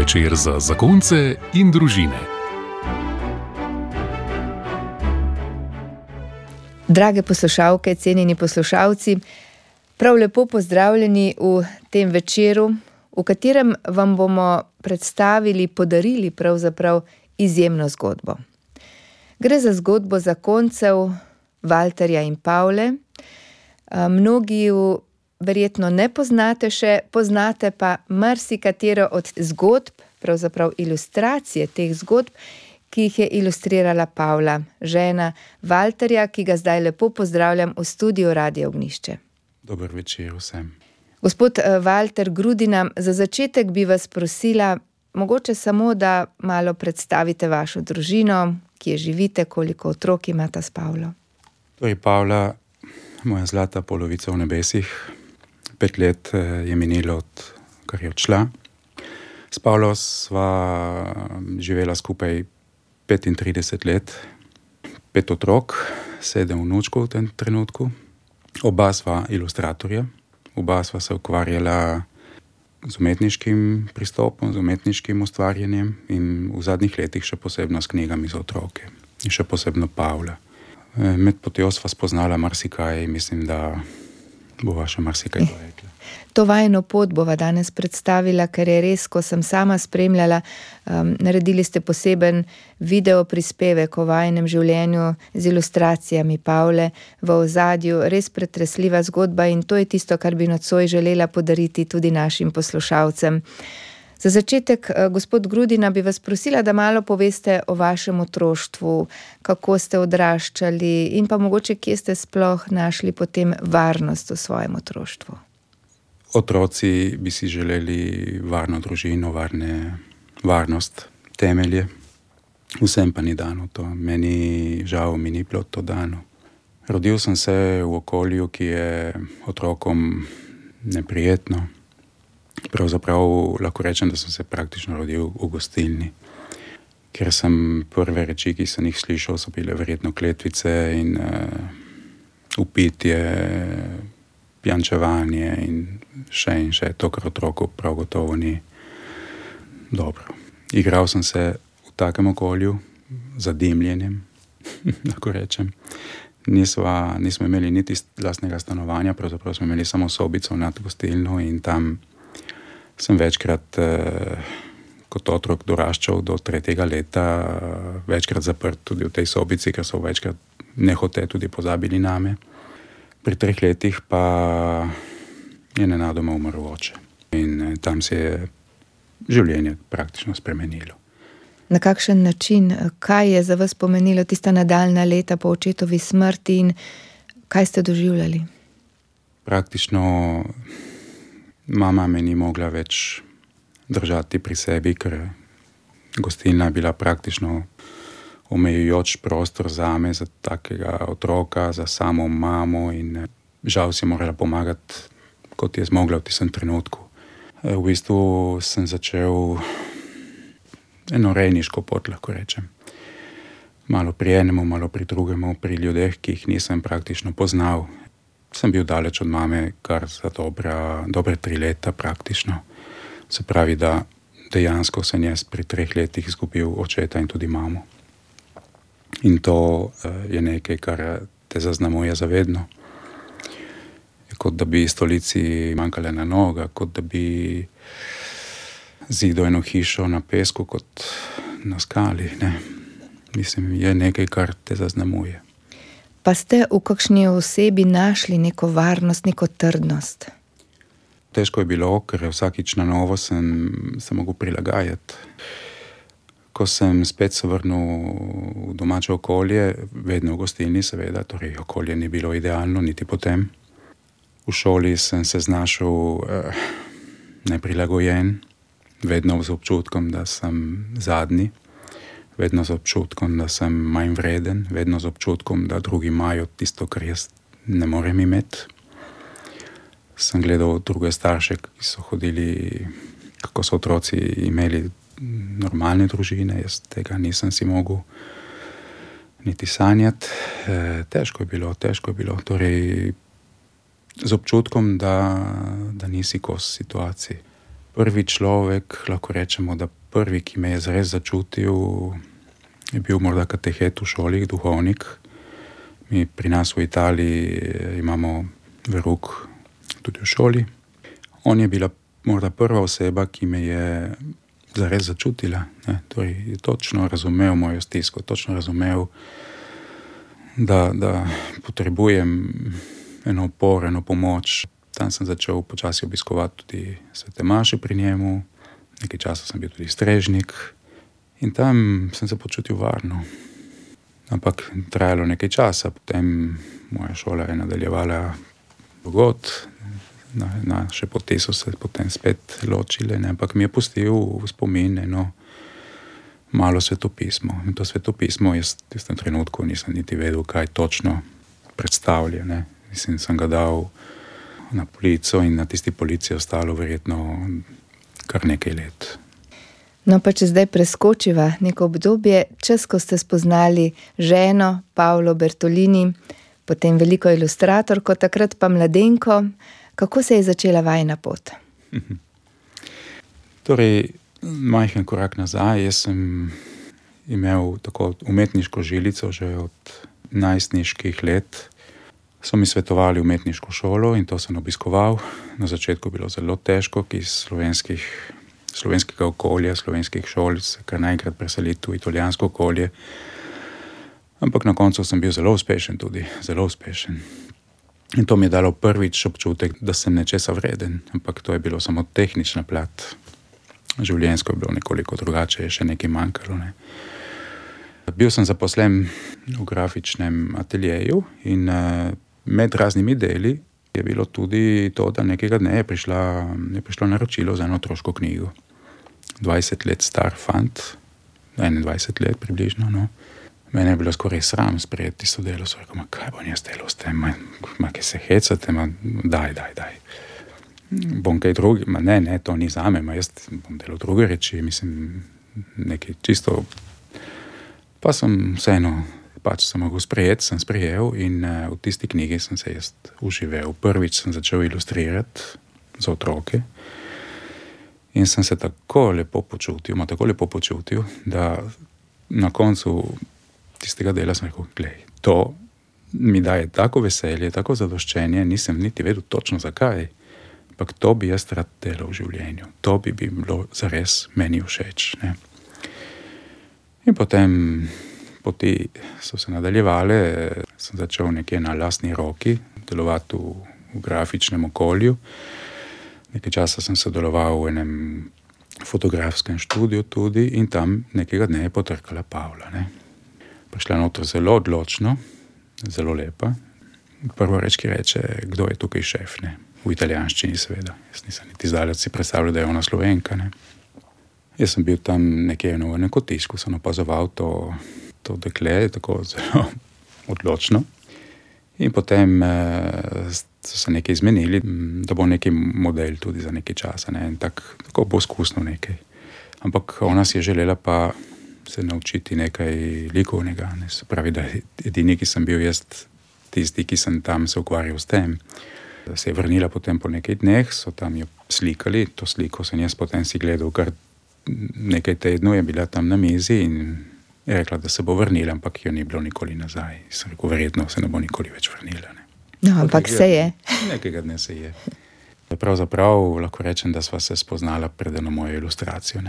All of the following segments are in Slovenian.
Večer za zakonce in družine. Drage poslušalke, cenjeni poslušalci, prav lepo pozdravljeni v tem večeru, v katerem vam bomo podarili pravzaprav izjemno zgodbo. Gre za zgodbo zakoncev Valterja in Pavle. Mnogi ju verjetno ne poznate še, poznate pa marsikatero od zgodb, pravzaprav ilustracije teh zgodb, ki jih je ilustrirala Pavla, žena Valterja, ki ga zdaj lepo pozdravljam v studiu Radia Ognjišče. Dober večer vsem. Gospod Valter Grudina, za začetek bi vas prosila, mogoče samo, da malo predstavite vašo družino, kje živite, koliko otrok imata s Pavlo. Torej, Pavla, moja zlata polovica v nebesih, 5 let je minilo, kar je odšla. S Pavlo sva živela skupaj 35 let, 5 otrok, 7 vnučkov v tem trenutku. Oba sva ilustratorja, oba sva se ukvarjala z umetniškim pristopom, z umetniškim ustvarjanjem in v zadnjih letih še posebno s knjigami za otroke. In še posebno Pavla. Med potjo sva spoznala marsikaj, mislim, da bova še marsikaj dorekla. To vajino pot bova danes predstavila, ker je res, ko sem sama spremljala, naredili ste poseben video prispevek o vajinem življenju z ilustracijami Pavle v ozadju, res pretresljiva zgodba in to je tisto, kar bi nocoj želela podariti tudi našim poslušalcem. Za začetek, gospod Grudina, bi vas prosila, da malo poveste o vašem otroštvu, kako ste odraščali in pa mogoče, kje ste sploh našli potem varnost v svojem otroštvu. Otroci bi si želeli varno družino, varnost, temelje. Vsem pa ni dano to. Žal mi ni bilo to dano. Rodil sem se v okolju, ki je otrokom neprijetno. Pravzaprav lahko rečem, da sem se praktično rodil v gostilni. Ker sem prve reči, ki sem jih slišal, so bile verjetno kletvice in vpitje, pijančevanje in še to, kar otroku prav gotovo ni dobro. Igral sem se v takem okolju, zadimljenjem, lahko rečem. Nismo imeli niti lastnega stanovanja, pravzaprav smo imeli samo sobico nad gostilno in tam sem večkrat kot otrok doraščal do 3. leta, večkrat zaprt tudi v tej sobici, ker so večkrat nehote tudi pozabili name. Pri 3 letih pa je nenadoma umrl oče in tam se je življenje praktično spremenilo. Na kakšen način, kaj je za vas pomenilo tista nadaljnja leta po očetovi smrti in kaj ste doživljali? Praktično mama me ni mogla več držati pri sebi, ker gostilna je bila praktično omejujoč prostor zame, za takega otroka, za samo mamo in žal si morala pomagati, kot je zmogla v tistem trenutku. V bistvu sem začel eno rejniško pot, lahko rečem. Malo pri enemu, malo pri drugemu, pri ljudeh, ki jih nisem praktično poznal. Sem bil daleč od mame kar za dobre 3 leta praktično. Se pravi, da dejansko sem jaz pri 3 letih izgubil očeta in tudi mamo. In to je nekaj, kar te zaznamuje zavedno. Kot da bi stolici manjkale na noga, kot da bi zidal eno hišo na pesku, kot na skali. Ne? Mislim, je nekaj, kar te zaznamuje. Pa ste v kakšni osebi našli neko varnost, neko trdnost? Težko je bilo, ker vsakič na novo sem se mogel prilagajati. Ko sem spet se vrnil v domače okolje, vedno v gostilni seveda, torej okolje ni bilo idealno, niti potem. V šoli sem se znašel neprilagojen, vedno z občutkom, da sem zadnji. Vedno z občutkom, da sem manj vreden, vedno z občutkom, da drugi imajo tisto, kar jaz ne morem imeti. Sem gledal druge starše, ki so hodili, kako so otroci imeli normalne družine, jaz tega nisem si mogel niti sanjati. Težko je bilo. Torej, z občutkom, da nisi kos situaciji. prvi človek, lahko rečemo, da prvi, ki me je zares začutil, je bil morda katehet v šoli, duhovnik. Mi pri nas v Italiji imamo veruk tudi v šoli. On je bila morda prva oseba, ki me je zares začutila. Torej, je točno razumel mojo stisko, točno razumel, da potrebujem eno oporo, eno pomoč. Tam sem začel počasi obiskovati tudi svete maše pri njemu. Nekaj časa sem bil tudi strežnik in tam sem se počutil varno. Ampak trajalo nekaj časa, potem moja šola je nadaljevala drugod, naše poti so se potem spet ločile, ampak mi je pustil v spomin eno malo svetopismo. In to svetopismo jaz v tistem trenutku nisem niti vedel, kaj točno predstavlja. Mislim, sem ga dal na polico in na tisti polici je ostalo verjetno kar nekaj let. No, pa če zdaj preskočiva neko obdobje, čas, ko ste spoznali ženo, Paolo Bertolini, potem veliko ilustratorko, takrat pa mladenko, kako se je začela vajina pot? Torej, majhen korak nazaj, jaz sem imel tako umetniško žilico že od najstniških let. So mi svetovali umetniško šolo in to sem obiskoval. Na začetku je bilo zelo težko, ki iz slovenskega okolja, slovenskih šol se kar naenkrat preseliti v italijansko okolje. Ampak na koncu sem bil zelo uspešen tudi, zelo uspešen. In to mi je dalo prvič občutek, da sem nečesa vreden, ampak to je bilo samo tehnična plat. Življenjsko je bilo nekoliko drugače, je še nekaj manjkalo. Bil sem zaposlen v grafičnem ateljeju in med raznimi deli je bilo tudi to, da nekega dne je prišlo naročilo za eno otroško knjigo. 20 let star fant, 21 let približno, no. Mene je bilo skoraj sram sprejeti tisto delo, so rekel, kaj bom jaz delal s tem, kaj se hecate, daj. Bom kaj drugi, ne, to ni zame, jaz bom delal druge reči, mislim, nekaj čisto. Pa sem vseeno, sem mogel sprejeti, sem sprejel in v tisti knjigi sem se jaz uživel. Prvič sem začel ilustrirati za otroke in sem se tako lepo počutil, da na koncu tistega dela sem rekel, glej, to mi daje tako veselje, tako zadoščenje, nisem niti vedel točno zakaj, ampak to bi jaz rad delal v življenju. To bi bilo zares meni všeč, ne. In potem poti so se nadaljevale, sem začel nekje na lastni roki delovati v grafičnem okolju. Nekaj časa sem sodeloval v enem fotografskem študiju tudi in tam nekega dne je potrkala Paula. Prišla noter zelo odločno, zelo lepa. Prvo reč, ki reče, kdo je tukaj šef, v italijanščini seveda. Jaz nisem niti zdaleč si predstavljal, da je ona Slovenka. Jaz sem bil tam nekje v enem kotičku, sem opazoval to dekle, tako zelo odločno. In potem so se nekaj izmenili, da bo neki model tudi za nekaj časa, in tako bo skusno nekaj. Ampak ona si je želela pa se naučiti nekaj likovnega, se pravi, da edini, ki sem bil jaz tisti, ki sem tam se ukvarjal s tem. Se je vrnila potem po nekaj dneh, so tam jo slikali, to sliko sem jaz potem si gledal, kar nekaj tednov je bila tam na mizi in je rekla, da se bo vrnila, ampak jo ni bilo nikoli nazaj. Sem rekel, verjetno se ne bo nikoli več vrnila. No, ampak se je. Nekega dne se je. Pravzaprav lahko rečem, da sva se spoznala pred eno mojo ilustracijo.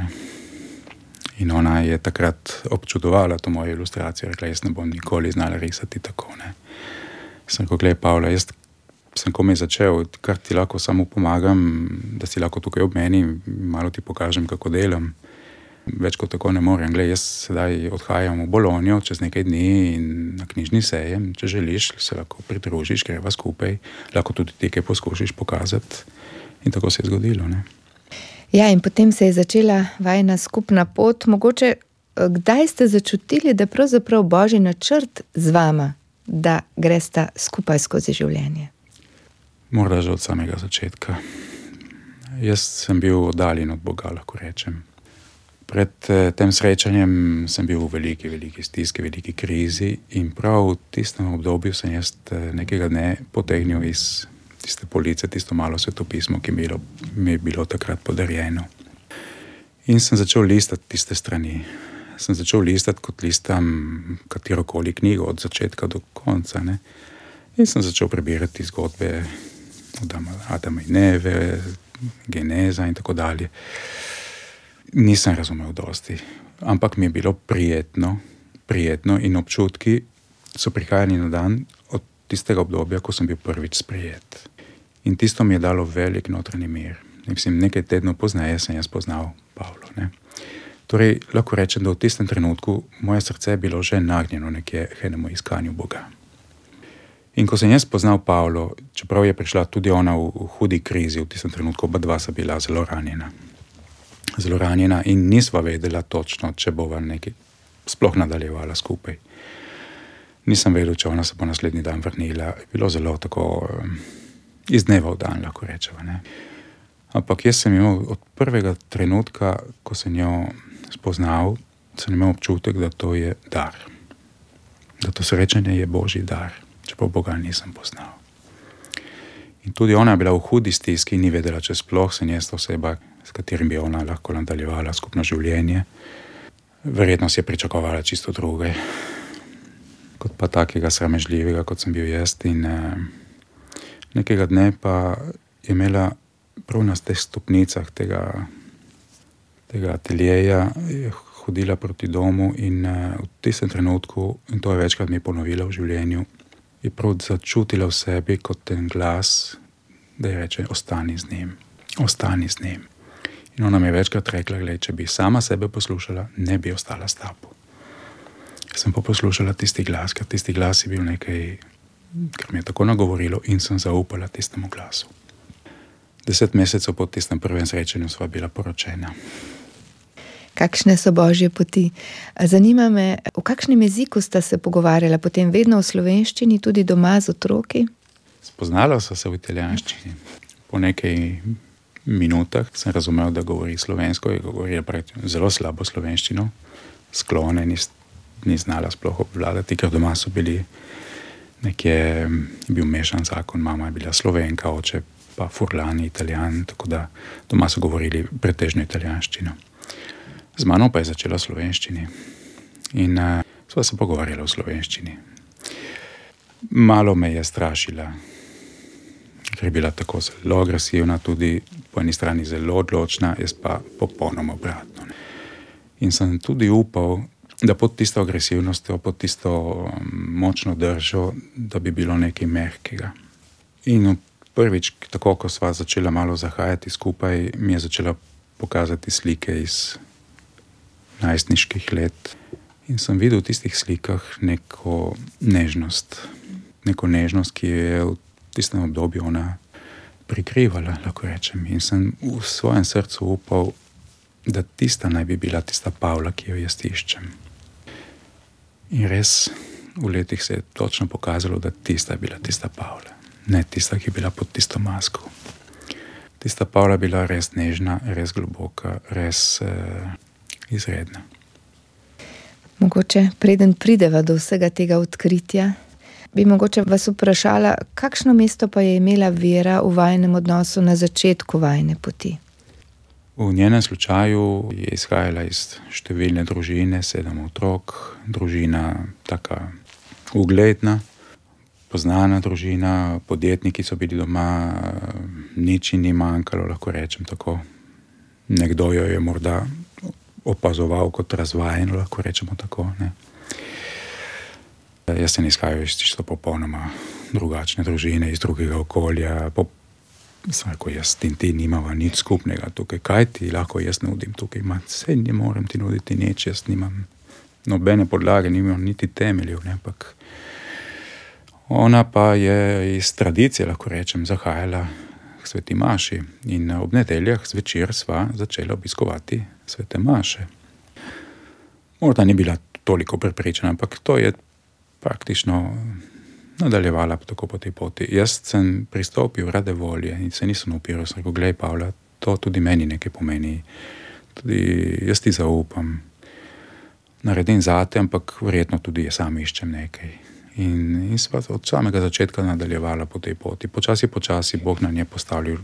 In ona je takrat občudovala to mojo ilustracijo. Rekla, jaz ne bom nikoli znala risati tako. Sem rekel, glej, Pavla, jaz sem komaj začel, kar ti lahko samo pomagam, da si lahko tukaj ob meni, malo ti pokažem, kako delam. Več kot tako ne morem. Glej, jaz sedaj odhajam v Bologno čez nekaj dni in na knjižni sejem. Če želiš, se lahko pridružiš, greva skupaj. Lahko tudi ti kaj poskušiš pokazati. In tako se je zgodilo. Ja, in potem se je začela vajina skupna pot. Mogoče, kdaj ste začutili, da pravzaprav Božji načrt z vama, da gresta skupaj skozi življenje? Morda že od samega začetka. Jaz sem bil oddaljen od Boga, lahko rečem. Pred tem srečanjem sem bil v veliki stiski, veliki krizi in prav v tistem obdobju sem jaz nekega dne potegnil iz tiste police, tisto malo svetopismo, ki mi je bilo takrat podarjeno. In sem začel listati tiste strani. Sem začel listati, kot listam katerokoli knjigo, od začetka do konca, ne. In sem začel prebirati zgodbe od Adama in Eve, Geneza in tako dalje. Nisem razumel dosti, ampak mi je bilo prijetno in občutki so prihajali na dan od tistega obdobja, ko sem bil prvič sprejet. In tisto mi je dalo velik notranji mir. Mislim, nekaj tednov pozneje sem jaz poznal Pavlo, ne. Torej, lahko rečem, da v tistem trenutku moje srce je bilo že nagnjeno nekje k enemu iskanju Boga. In ko sem jaz poznal Pavlo, čeprav je prišla tudi ona v hudi krizi, v tistem trenutku oba dva sta bila zelo ranjena in nisva vedela točno, če bova nekaj sploh nadaljevala skupaj. Nisem vedel, če ona se bo naslednji dan vrnila. Bilo zelo tako iz dneva v dan, lahko rečeva, ne. Ampak jaz sem imel od prvega trenutka, ko sem jo spoznal, sem imel občutek, da to je dar. Da to srečanje je Božji dar, čeprav Boga nisem poznal. In tudi ona je bila v hudi stiski in ni vedela, če sploh sem jaz oseba, s katerim bi ona lahko nadaljevala skupno življenje. Verjetno si je pričakovala čisto druge, kot pa takega sramežljivega, kot sem bil jaz. In nekega dne pa je imela prav na teh stopnicah tega ateljeja, je hodila proti domu in v tistem trenutku, in to je večkrat mi ponovila v življenju, je prav začutila v sebi kot ten glas, da je reče, ostani z njim. In ona mi je večkrat rekla, glej, če bi sama sebe poslušala, ne bi ostala s tabo. Sem pa poslušala tisti glas, ker tisti glas je bil nekaj, kar mi je tako nagovorilo in sem zaupala tistemu glasu. 10 mesecev po tistem prvem srečanju sva bila poročena. Kakšne so Božje poti? Zanima me, v kakšnem jeziku sta se pogovarjala, potem vedno v slovenščini, tudi doma z otroki? Spoznala sva se v italijanščini. Po nekaj minutah sem razumel, da govori slovensko, je govorila zelo slabo slovenščino, sklone ni znala sploh obvladati, ker doma so bili nekje, je bil mešan zakon, mama je bila Slovenka, oče pa Furlani, Italijan, tako da doma so govorili pretežno italijanščino. Z mano pa je začela slovenščini in sva se pogovarjala v slovenščini. Malo me je strašila, ker je bila tako zelo agresivna, tudi po eni strani zelo odločna, jaz pa popolnoma obratno. In sem tudi upal, da pod tisto agresivnostjo, pod tisto močno držo, da bi bilo nekaj mehkega. In prvič, tako ko sva začela malo zahajati skupaj, mi je začela pokazati slike iz najstniških let. In sem videl v tistih slikah neko nežnost, ki je v tistem obdobju ona prikrivala, lahko rečem. In sem v svojem srcu upal, da tista naj bi bila tista Pavla, ki jo jaz iščem. In res v letih se je točno pokazalo, da tista je bila tista Pavla. Ne tista, ki je bila pod tisto masko. Tista Pavla je bila res nežna, res globoka, res izredna. Mogoče, preden prideva do vsega tega odkritja, bi mogoče vas vprašala, kakšno mesto pa je imela vera v vajinem odnosu na začetku vajine poti? V njenem slučaju je izhajala iz številne družine, 7 otrok, družina taka ugledna, poznana družina, podjetniki so bili doma, nič ni manjkalo, lahko rečem tako. Nekdo jo je morda opazoval kot razvajeno, lahko rečemo tako, ne. Jaz sem izhajal iz čisto popolnoma drugačne družine, iz drugega okolja. Sem rekel, jaz in ti nimava nič skupnega tukaj. Kaj ti lahko jaz nudim tukaj? Saj ne morem ti nuditi nič, jaz nimam nobene podlage, nimam niti temeljev, ne, ampak ona pa je iz tradicije, lahko rečem, zahajala k sveti maši in ob nedeljah zvečer sva začela obiskovati svete maše. Morda ni bila toliko prepričana, ampak to je praktično nadaljevala tako po tej poti. Jaz sem pristopil rade volje in se nisem upiral. Sem rekel, glej Pavla, to tudi meni nekaj pomeni. Tudi jaz ti zaupam. Naredim zate, ampak verjetno tudi jaz sam iščem nekaj. In sva od samega začetka nadaljevala po tej poti. Počasi Bog nam je postavljal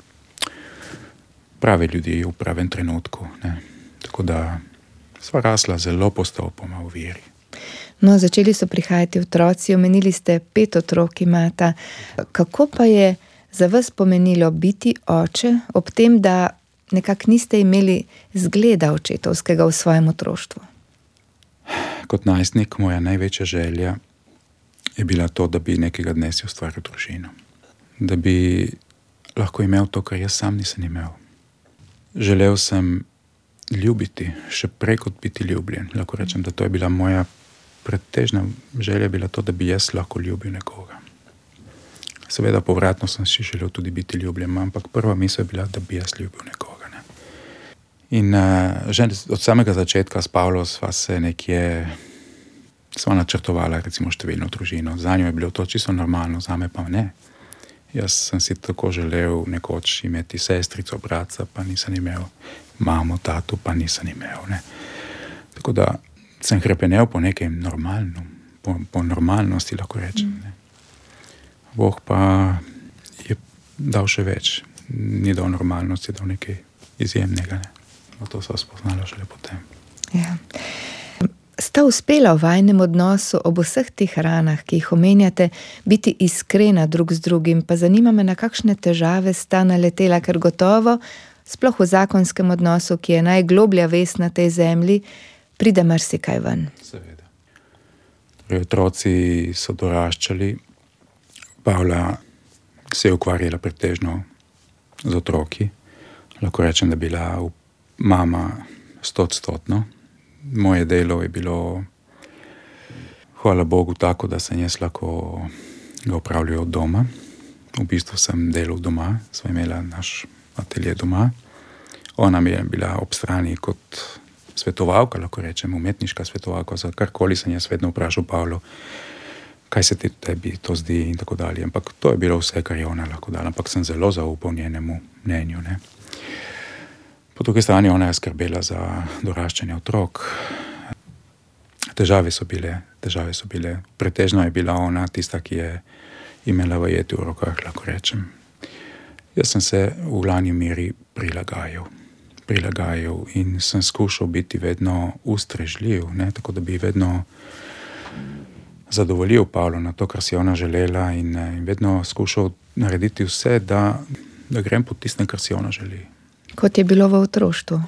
prave ljudi v pravem trenutku. Ne. Tako da sva rasla zelo postopoma v veri. No, začeli so prihajati otroci, omenili ste 5 otrok imata. Kako pa je za vas pomenilo biti oče, ob tem, da nekako niste imeli zgleda očetovskega v svojem otroštvu? Kot najstnik moja največja želja je bila to, da bi nekega dne si ustvaril družino. Da bi lahko imel to, kar jaz sam nisem imel. Želel sem ljubiti, še prej kot biti ljubljen. Lahko rečem, da to je bila moja pretežna želja bila to, da bi jaz lahko ljubil nekoga. Seveda povratno sem si želel tudi biti ljubljen, ampak prva misel je bila, da bi jaz ljubil nekoga. Ne. In že od samega začetka s Pavlo sva načrtovala recimo številno družino. Za njo je bilo to čisto normalno, zame pa ne. Jaz sem si tako želel nekoč imeti sestrico, bratca, pa nisem imel, mamo, tatu, pa nisem imel. Ne. Tako da sem hrepenel po nekem normalnom, po normalnosti, lahko rečem. Ne. Bog pa je dal še več. Ni dal normalnosti, dal nekaj izjemnega. Ne. To sva spoznala šele potem. Ja. Sta uspela v vajinem odnosu ob vseh teh ranah, ki jih omenjate, biti iskrena drug z drugim, pa zanima me, na kakšne težave sta naletela, ker gotovo, sploh v zakonskem odnosu, ki je najgloblja vez na tej zemlji, pride marsikaj ven. Seveda. Otroci so doraščali, Pavla se je ukvarjala pretežno z otroki. Lahko rečem, da bila mama 100%. Moje delo je bilo, hvala Bogu, tako, da sem jaz lahko ga opravljal od doma. V bistvu sem delal doma, sva imela naš atelje doma. Ona mi je bila ob strani kot svetovalka, lahko rečem, umetniška svetovalka, za karkoli sem jaz vedno vprašal Pavlo, kaj se tebi to zdi in tako dalje. Ampak to je bilo vse, kar je ona lahko dala, ampak sem zelo zaupal njenemu mnenju. Ne. Po drugi strani ona je skrbela za doraščanje otrok. Težave so bile. Pretežno je bila ona tista, ki je imela vajeti v rokah, lahko rečem. Jaz sem se v glavni meri prilagajal in sem skušal biti vedno ustrežljiv, ne, tako da bi vedno zadovoljil Pavlo na to, kar si ona želela in vedno skušal narediti vse, da grem po tistem, kar si ona želi. Kot je bilo v otroštvu.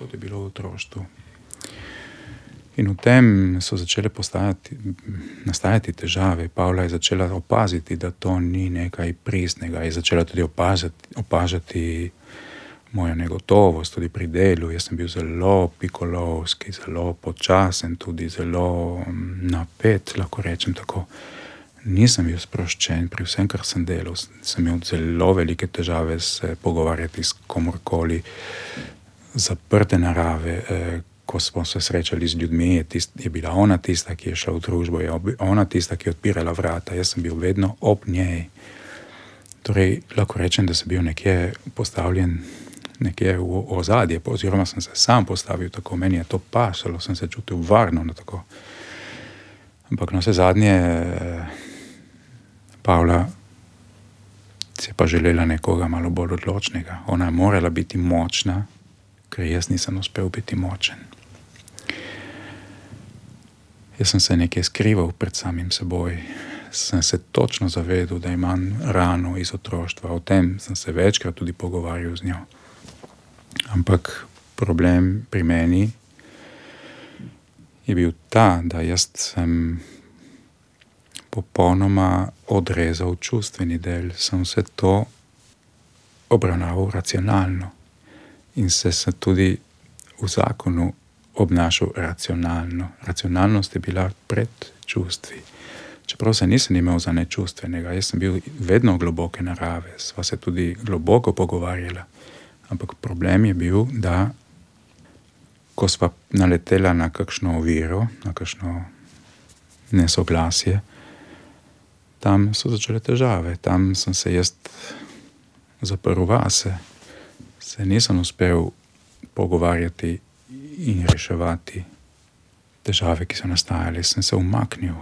In v tem so začele nastajati težave. Pavla je začela opaziti, da to ni nekaj pristnega. Je začela tudi opažati mojo negotovost tudi pri delu. Jaz sem bil zelo pikolovski, zelo počasen, tudi zelo napet, lahko rečem tako. Nisem bil sproščen pri vsem, kar sem delal. Sem imel zelo velike težave se pogovarjati s komorkoli, zaprte narave. Ko smo se srečali z ljudmi, je bila ona tista, ki je šla v družbo, je ona tista, ki je odpirala vrata. Jaz sem bil vedno ob njej. Torej, lahko rečem, da sem bil nekje postavljen nekje v ozadje, oziroma sem se sam postavil tako. Meni je to pasalo, sem se čutil varno na tako. Ampak na vse zadnje Pavla si je pa želela nekoga malo bolj odločnega. Ona je morala biti močna, ker jaz nisem uspel biti močen. Jaz sem se nekje skrival pred samim seboj. Sem se točno zavedal, da imam rano iz otroštva. O tem sem se večkrat tudi pogovarjal z njo. Ampak problem pri meni je bil ta, da jaz sem popolnoma odrezal čustveni del. Sem vse to obravnaval racionalno. In se tudi v zakonu obnašal racionalno. Racionalnost je bila pred čustvi. Čeprav se nisem imel za nečustvenega, jaz sem bil vedno globoke narave, sva se tudi globoko pogovarjala. Ampak problem je bil, da ko sva naletela na kakšno oviro, na kakšno nesoglasje, tam so začele težave. Tam sem se jaz zaprl vase. Se nisem uspel pogovarjati in reševati težave, ki so nastajale. Sem se umaknil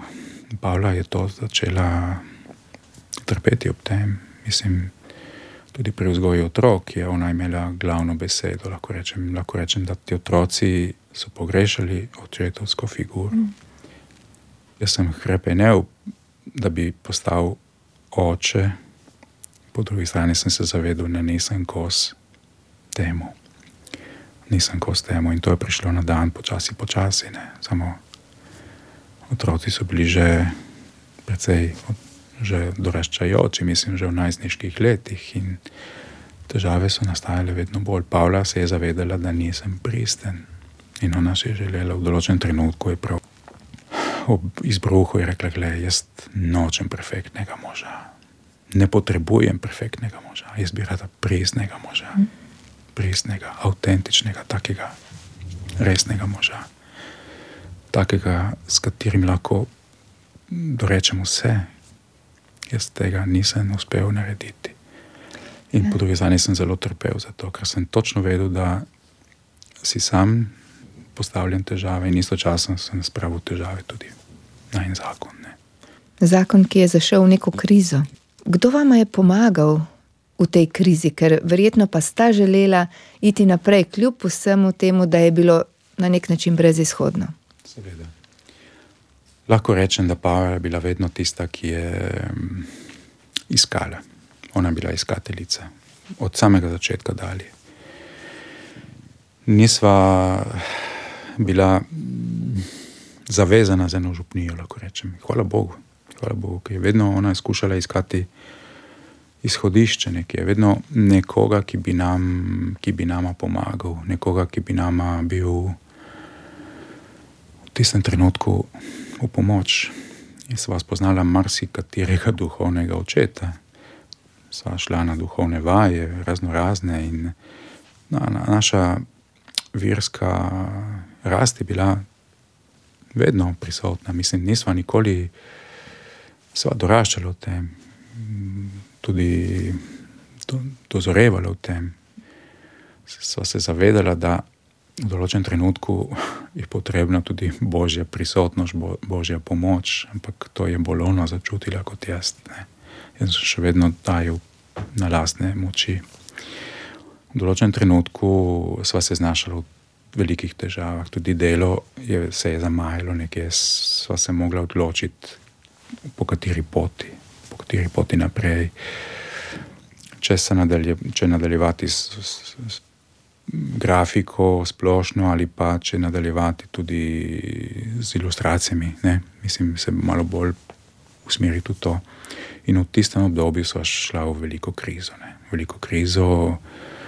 Pavla je to začela trpeti ob tem. Mislim, tudi pri vzgoji otrok je ona imela glavno besedo. Lahko rečem, da ti otroci so pogrešali očetovsko figuro. Jaz sem hrepenel, da bi postal oče, po drugi strani sem se zavedel, da nisem kos temu. Nisem kos temu in to je prišlo na dan počasi, ne. Samo otroci so bili že precej že doraščajoči, mislim, že v najstniških letih in težave so nastajale vedno bolj. Pavla se je zavedala, da nisem pristen in ona si je želela v določenem trenutku je prav ob izbruhu je rekla, glej, jaz nočem perfektnega moža. Ne potrebujem perfektnega moža. Jaz bi rada pristnega moža. Pristnega, avtentičnega, takega resnega moža. Takega, s katerim lahko dorečem vse. Jaz tega nisem uspel narediti. In po drugi strani sem zelo trpel za to, ker sem točno vedel, da si sam postavljam težave in istočasno sem spravil težave tudi na en zakon. Ne. Zakon, ki je zašel v neko krizo. Kdo vama je pomagal v tej krizi? Ker verjetno pa sta želela iti naprej, kljub vsemu temu, da je bilo na nek način brezizhodno. Seveda. Lahko rečem, da Pavla je bila vedno tista, ki je iskala. Ona je bila iskateljica. Od samega začetka dalje. Nisva bila zavezana z eno župnijo, lahko rečem. Hvala Bogu, ki je vedno ona skušala iskati izhodišče nekje. Vedno nekoga, ki bi nama pomagal. Nekoga, ki bi nama bil v tistem trenutku v pomoč. In sva spoznala marsikaterega duhovnega očeta. Sva šla na duhovne vaje, raznorazne in naša verska rast je bila vedno prisotna. Mislim, nisva nikoli sva doraščala v tem. Tudi dozorevala v tem. Sva se zavedala, da v določenem trenutku je potrebna tudi Božja prisotnost, Božja pomoč, ampak to je bolj ona začutila kot jaz. Ne. Jaz sem še vedno dajal na lastne moči. V določenem trenutku sva se znašala v velikih težavah. Tudi delo se je zamajalo nekje. Sva se mogla odločiti, po kateri poti naprej. Če nadaljevati s grafiko splošno ali pa če nadaljevati tudi z ilustracijami. Ne? Mislim, se malo bolj usmeriti v to. In v tistem obdobju sva šla v veliko krizo. Ne? Veliko krizo.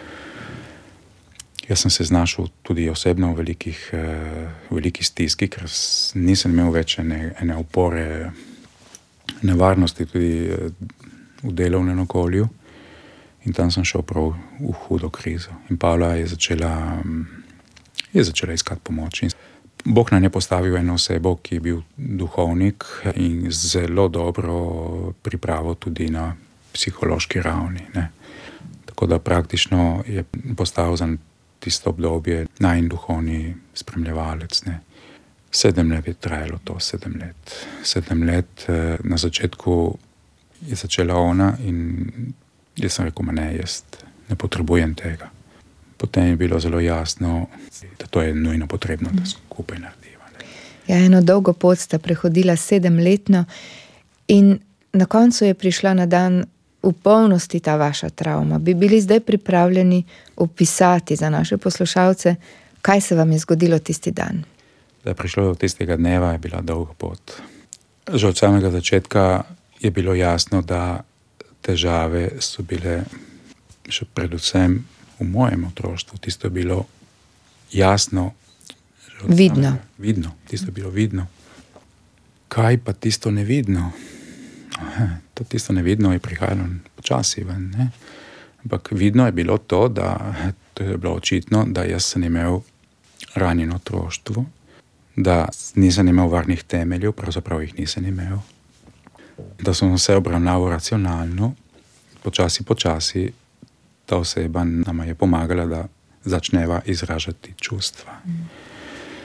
Jaz sem se znašel tudi osebno v veliki stiski, ker nisem imel več ene opore, nevarnosti tudi v delovnem okolju. In tam sem šel prav v hudo krizo. In Pavla je začela iskati pomoč. In Bog nam je postavil eno osebo, ki je bil duhovnik in zelo dobro pripravo tudi na psihološki ravni. Ne. Tako da praktično je postavil za tisto obdobje najin duhovni spremljevalec. Ne. 7 let je trajalo to, 7 let. 7 let na začetku je začela ona in jaz sem rekel, jaz ne potrebujem tega. Potem je bilo zelo jasno, da to je nujno potrebno, da skupaj narediva. Ja, eno dolgo pot sta prehodila 7-letno in na koncu je prišla na dan v polnosti ta vaša travma. Bi bili zdaj pripravljeni opisati za naše poslušalce, kaj se vam je zgodilo tisti dan? Da je prišlo do tistega dneva, je bila dolga pot. Že od samega začetka je bilo jasno, da težave so bile še predvsem v mojem otroštvu. Tisto je bilo jasno. Vidno. Tisto je bilo vidno. Kaj pa tisto nevidno? Tisto nevidno je prihajalo počasi ven. Ne? Ampak vidno je bilo to, da to je bilo očitno, da jaz sem imel ranjeno otroštvo, da nisem imel varnih temeljev, pravzaprav jih nisem imel. Da sem vse obravnaval racionalno, počasi, ta oseba nama je pomagala, da začneva izražati čustva.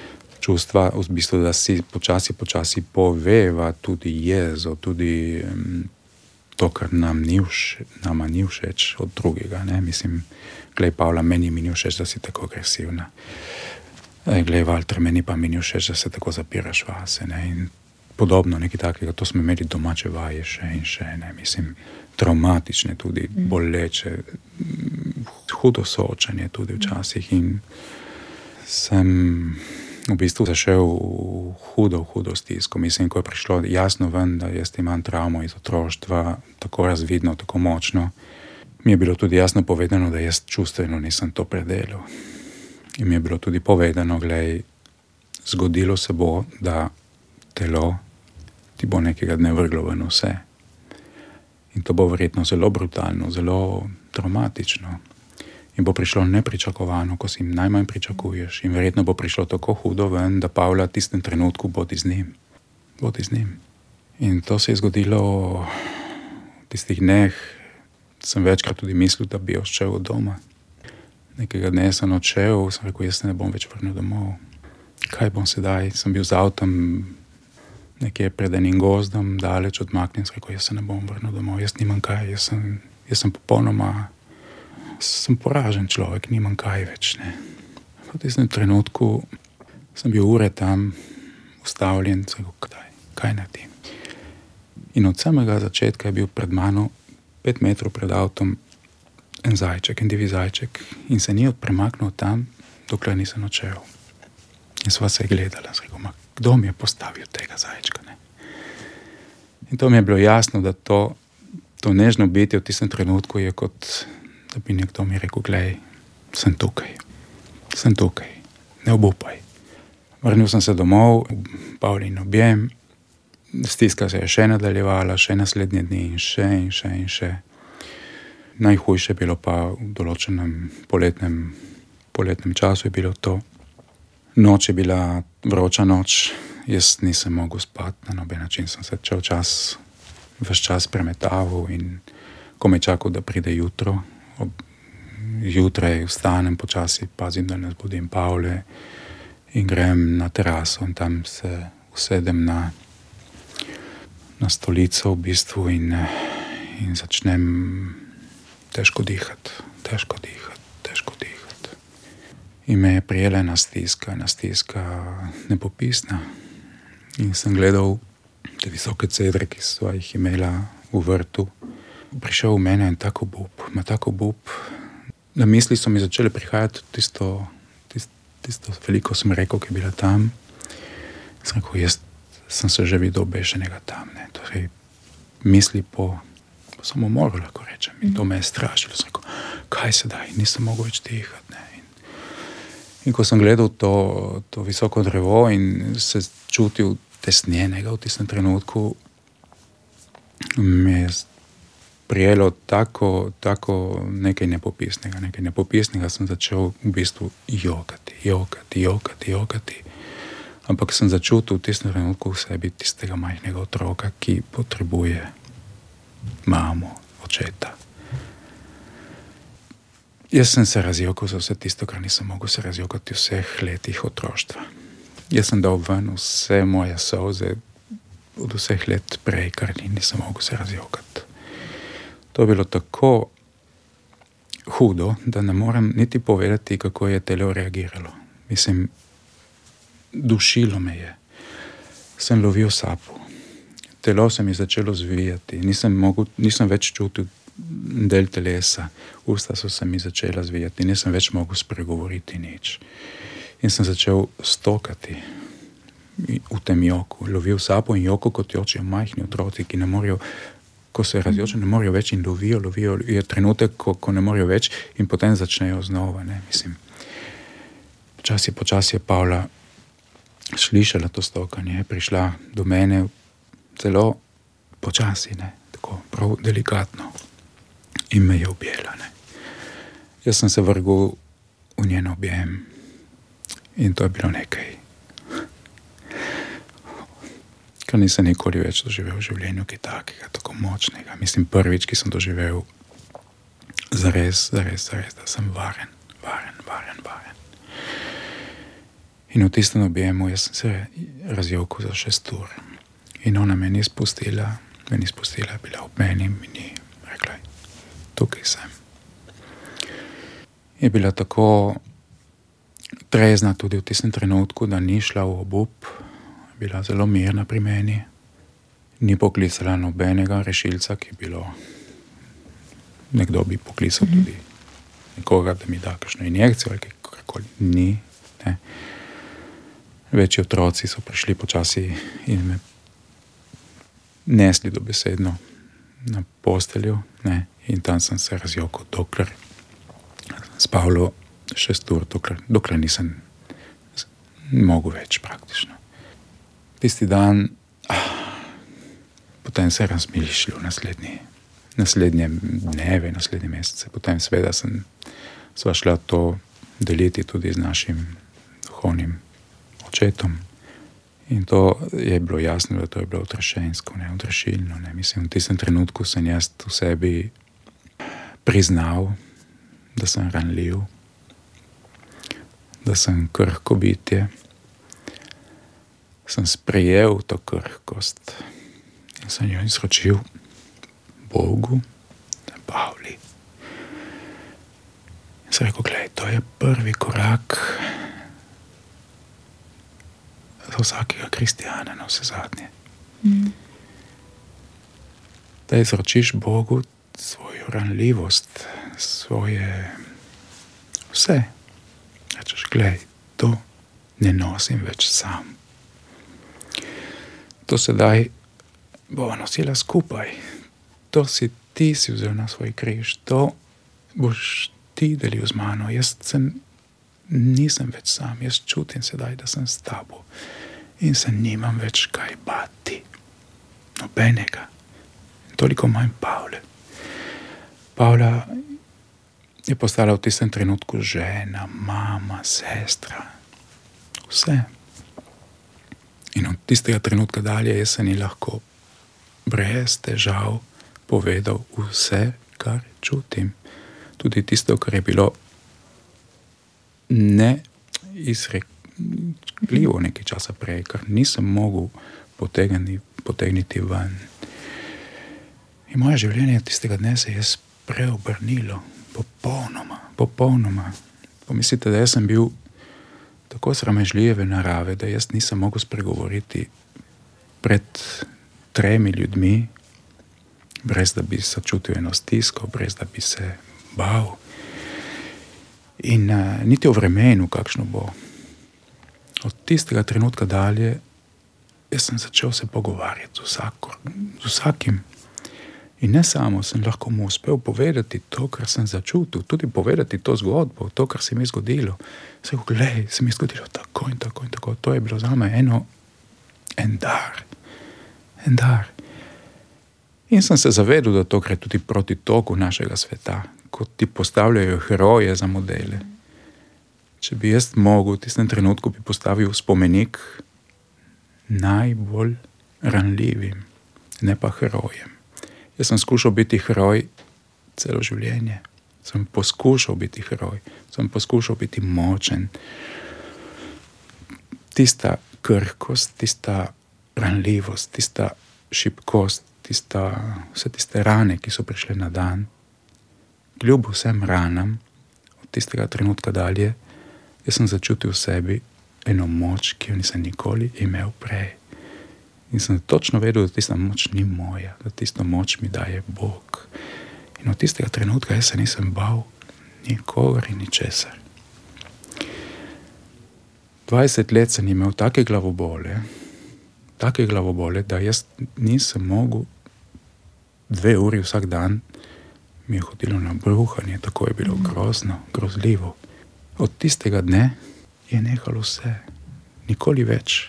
čustva, v bistvu, da si počasi poveva tudi jezo, tudi to, kar nama ni všeč od drugega. Ne? Mislim, glej, Pavla, meni ni všeč, da si tako agresivna. Glej, Valter, meni pa ni všeč, da se tako zapiraš vase. Ne? In podobno, nekaj takega. To smo imeli domače vaje še in še. Ne? Mislim, traumatične tudi, boleče, hudo soočanje tudi včasih. In sem v bistvu zašel v hudo stisko. Mislim, ko je prišlo jasno ven, da jaz imam travmo iz otroštva, tako razvidno, tako močno, mi je bilo tudi jasno povedano, da jaz čustveno nisem to predelal. In mi je bilo tudi povedano, glej, zgodilo se bo, da telo ti bo nekega dne vrglo ven vse. In to bo verjetno zelo brutalno, zelo traumatično. In bo prišlo nepričakovano, ko si najmanj pričakuješ. In verjetno bo prišlo tako hudo ven, da Pavla v tistem trenutku bodi z njim. Bodi z njim. In to se je zgodilo v tistih dneh. Sem večkrat tudi mislil, da bi odšel od doma. Nekega dne sem odšel, sem rekel, jaz se ne bom več vrnil domov. Kaj bom sedaj? Sem bil z avtom nekje pred enim gozdom, daleč odmaknjen, sem rekel, jaz se ne bom vrnil domov, jaz nimam kaj, jaz sem popolnoma, sem poražen človek, nimam kaj več. Ne. V tistem trenutku sem bil ure tam, ustavljen, sem rekel, kaj naredim. In od samega začetka je bil pred mano 5 metrov pred avtom en zajček, en divi zajček in se ni premaknil tam, dokler nisem odšel. In sva se gledala, sem rekel, kdo mi je postavil tega zajčka, ne? In to mi je bilo jasno, da to nežno bitje v tistem trenutku je kot, da bi nekdo mi rekel, glej, sem tukaj, ne obupaj. Vrnil sem se domov, Pavlin objem, stiska se je še nadaljevala, še naslednje dni in še. Najhujše je bilo pa v določenem poletnem času je bilo to. Noč je bila vroča noč, jaz nisem mogel spati, na noben način sem se ves čas premetaval in ko me čakal, da pride jutro, jutraj vstanem počasi, pazim, da ne zbudim Pavle in grem na teraso in tam se usedem na stolico v bistvu in začnem težko dihati. In me je prijela ena stiska nepopisna. In sem gledal te visoke cedre, ki sva jih imela v vrtu. Prišel v mene en tak obup, da misli so mi začele prihajati tisto veliko smreko, ki je bila tam. Sem rekel, jaz sem se že videl obešenega tam, ne. Torej, misli po samomoru, lahko rečem. In to me je strašilo. Sem rekel, kaj sedaj? Nisem mogel več dihati, ne. In ko sem gledal to visoko drevo in se čutil tesnjenega v tistem trenutku, me je prijelo tako nekaj nepopisnega, sem začel v bistvu jokati. Ampak sem začutil v tistem trenutku v sebi tistega majhnega otroka, ki potrebuje mamo, očeta. Jaz sem se razjokal za vse tisto, kar nisem mogel se razjokati v vseh letih otroštva. Jaz sem dal ven vse moje solze od vseh let prej, kar nisem mogel se razjokati. To je bilo tako hudo, da ne morem niti povedati, kako je telo reagiralo. Mislim, dušilo me je. Sem lovil sapo. Telo se mi začelo zvijati. Nisem več čutil del telesa. Usta so se mi začela zvijati. Nisem več mogel spregovoriti nič. In sem začel stokati v tem joku. Lovil sapo in joko, kot jočijo majhni otroci, ki ne morejo, ko se razjočejo, ne morejo več in lovijo. Je trenutek, ko ne morejo več in potem začnejo znova. Ne? Mislim, počasi je Pavla slišala to stokanje, je prišla do mene zelo počasi, ne? Tako prav delikatno. In me je objela. Ne? Jaz sem se vrgel v njen objem in to je bilo nekaj, kar nisem nikoli več doživel v življenju, ki takega, tako močnega. Mislim, prvič, ki sem doživel zares, da sem varen. In v tistem objemu jaz sem se razjokal za 6 ur. In ona me ni spustila, bila ob meni in mi ni rekla, tukaj sem. Je bila tako trezna tudi v tistem trenutku, da ni šla v obup, bila zelo mirna pri meni, ni poklicala nobenega rešilca, ki je bilo, nekdo bi poklical tudi nekoga, da mi da kakšno injekcijo ali kakorkoli, ni, ne. Večji otroci so prišli počasi in me nesli dobesedno na posteljo, ne, in tam sem se razjokal, dokler spavlo 6 ur, dokler nisem mogel več praktično. Tisti dan, potem se razmišljal naslednje dneve, naslednje mesece, potem seveda sva šla to deliti tudi z našim duhovnim očetom. In to je bilo jasno, da to je bilo utrašensko, ne, utrašilno, ne. Mislim, v tistem trenutku sem jaz v sebi priznal, da sem ranljiv, da sem krhko bitje, sem sprejel to krhkost in sem jo izročil Bogu, Pavli. In sem rekel, glej, to je prvi korak za vsakega kristjana na vse zadnje. Da izročiš Bogu svojo ranljivost, svoje vse. Rečeš, glej, to ne nosim več sam. To sedaj bova nosila skupaj. To si ti vzel na svoj križ. To boš ti delil z mano. Nisem več sam. Jaz čutim sedaj, da sem s tabo. In se nimam več kaj bati. Nobenega. Toliko manj Pavle. Pavla je postala v tistem trenutku žena, mama, sestra. Vse. In od tistega trenutka dalje jaz se ni lahko brez težav povedal vse, kar čutim. Tudi tisto, kar je bilo neizrekljivo nekaj časa prej, kar nisem mogel potegniti ven. In moje življenje tistega dne se je preobrnilo. Popolnoma. Pomislite, da jaz sem bil tako sramežljive narave, da jaz nisem mogel spregovoriti pred 3 ljudmi, brez da bi začutil eno stisko, brez da bi se bal. In niti o vremenu, kakšno bo. Od tistega trenutka dalje, jaz sem začel se pogovarjati z vsakim. In ne samo sem lahko mu uspel povedati to, kar sem začutil, tudi povedati to zgodbo, to, kar se mi je zgodilo. Se glej, se mi je zgodilo tako in tako in tako. To je bilo zame en dar. In sem se zavedel, da to gre tudi proti toku našega sveta, ko ti postavljajo heroje za modele. Če bi jaz mogel, v tistem trenutku bi postavil spomenik najbolj ranljivim, ne pa herojem. Jaz sem skušal biti heroj celo življenje. Sem poskušal biti heroj. Sem poskušal biti močen. Tista krhkost, tista ranljivost, tista šibkost, vse tiste rane, ki so prišle na dan, kljub vsem ranam, od tistega trenutka dalje, jaz sem začutil v sebi eno moč, ki jo nisem nikoli imel prej. In sem točno vedel, da tista moč ni moja, da tisto moč mi daje Bog. In od tistega trenutka jaz se nisem bal nikogar in ničesar. 20 let sem imel take glavobole, da jaz nisem mogel 2 uri vsak dan, mi je hodilo na bruhanje, tako je bilo grozljivo. Od tistega dne je nehalo vse. Nikoli več.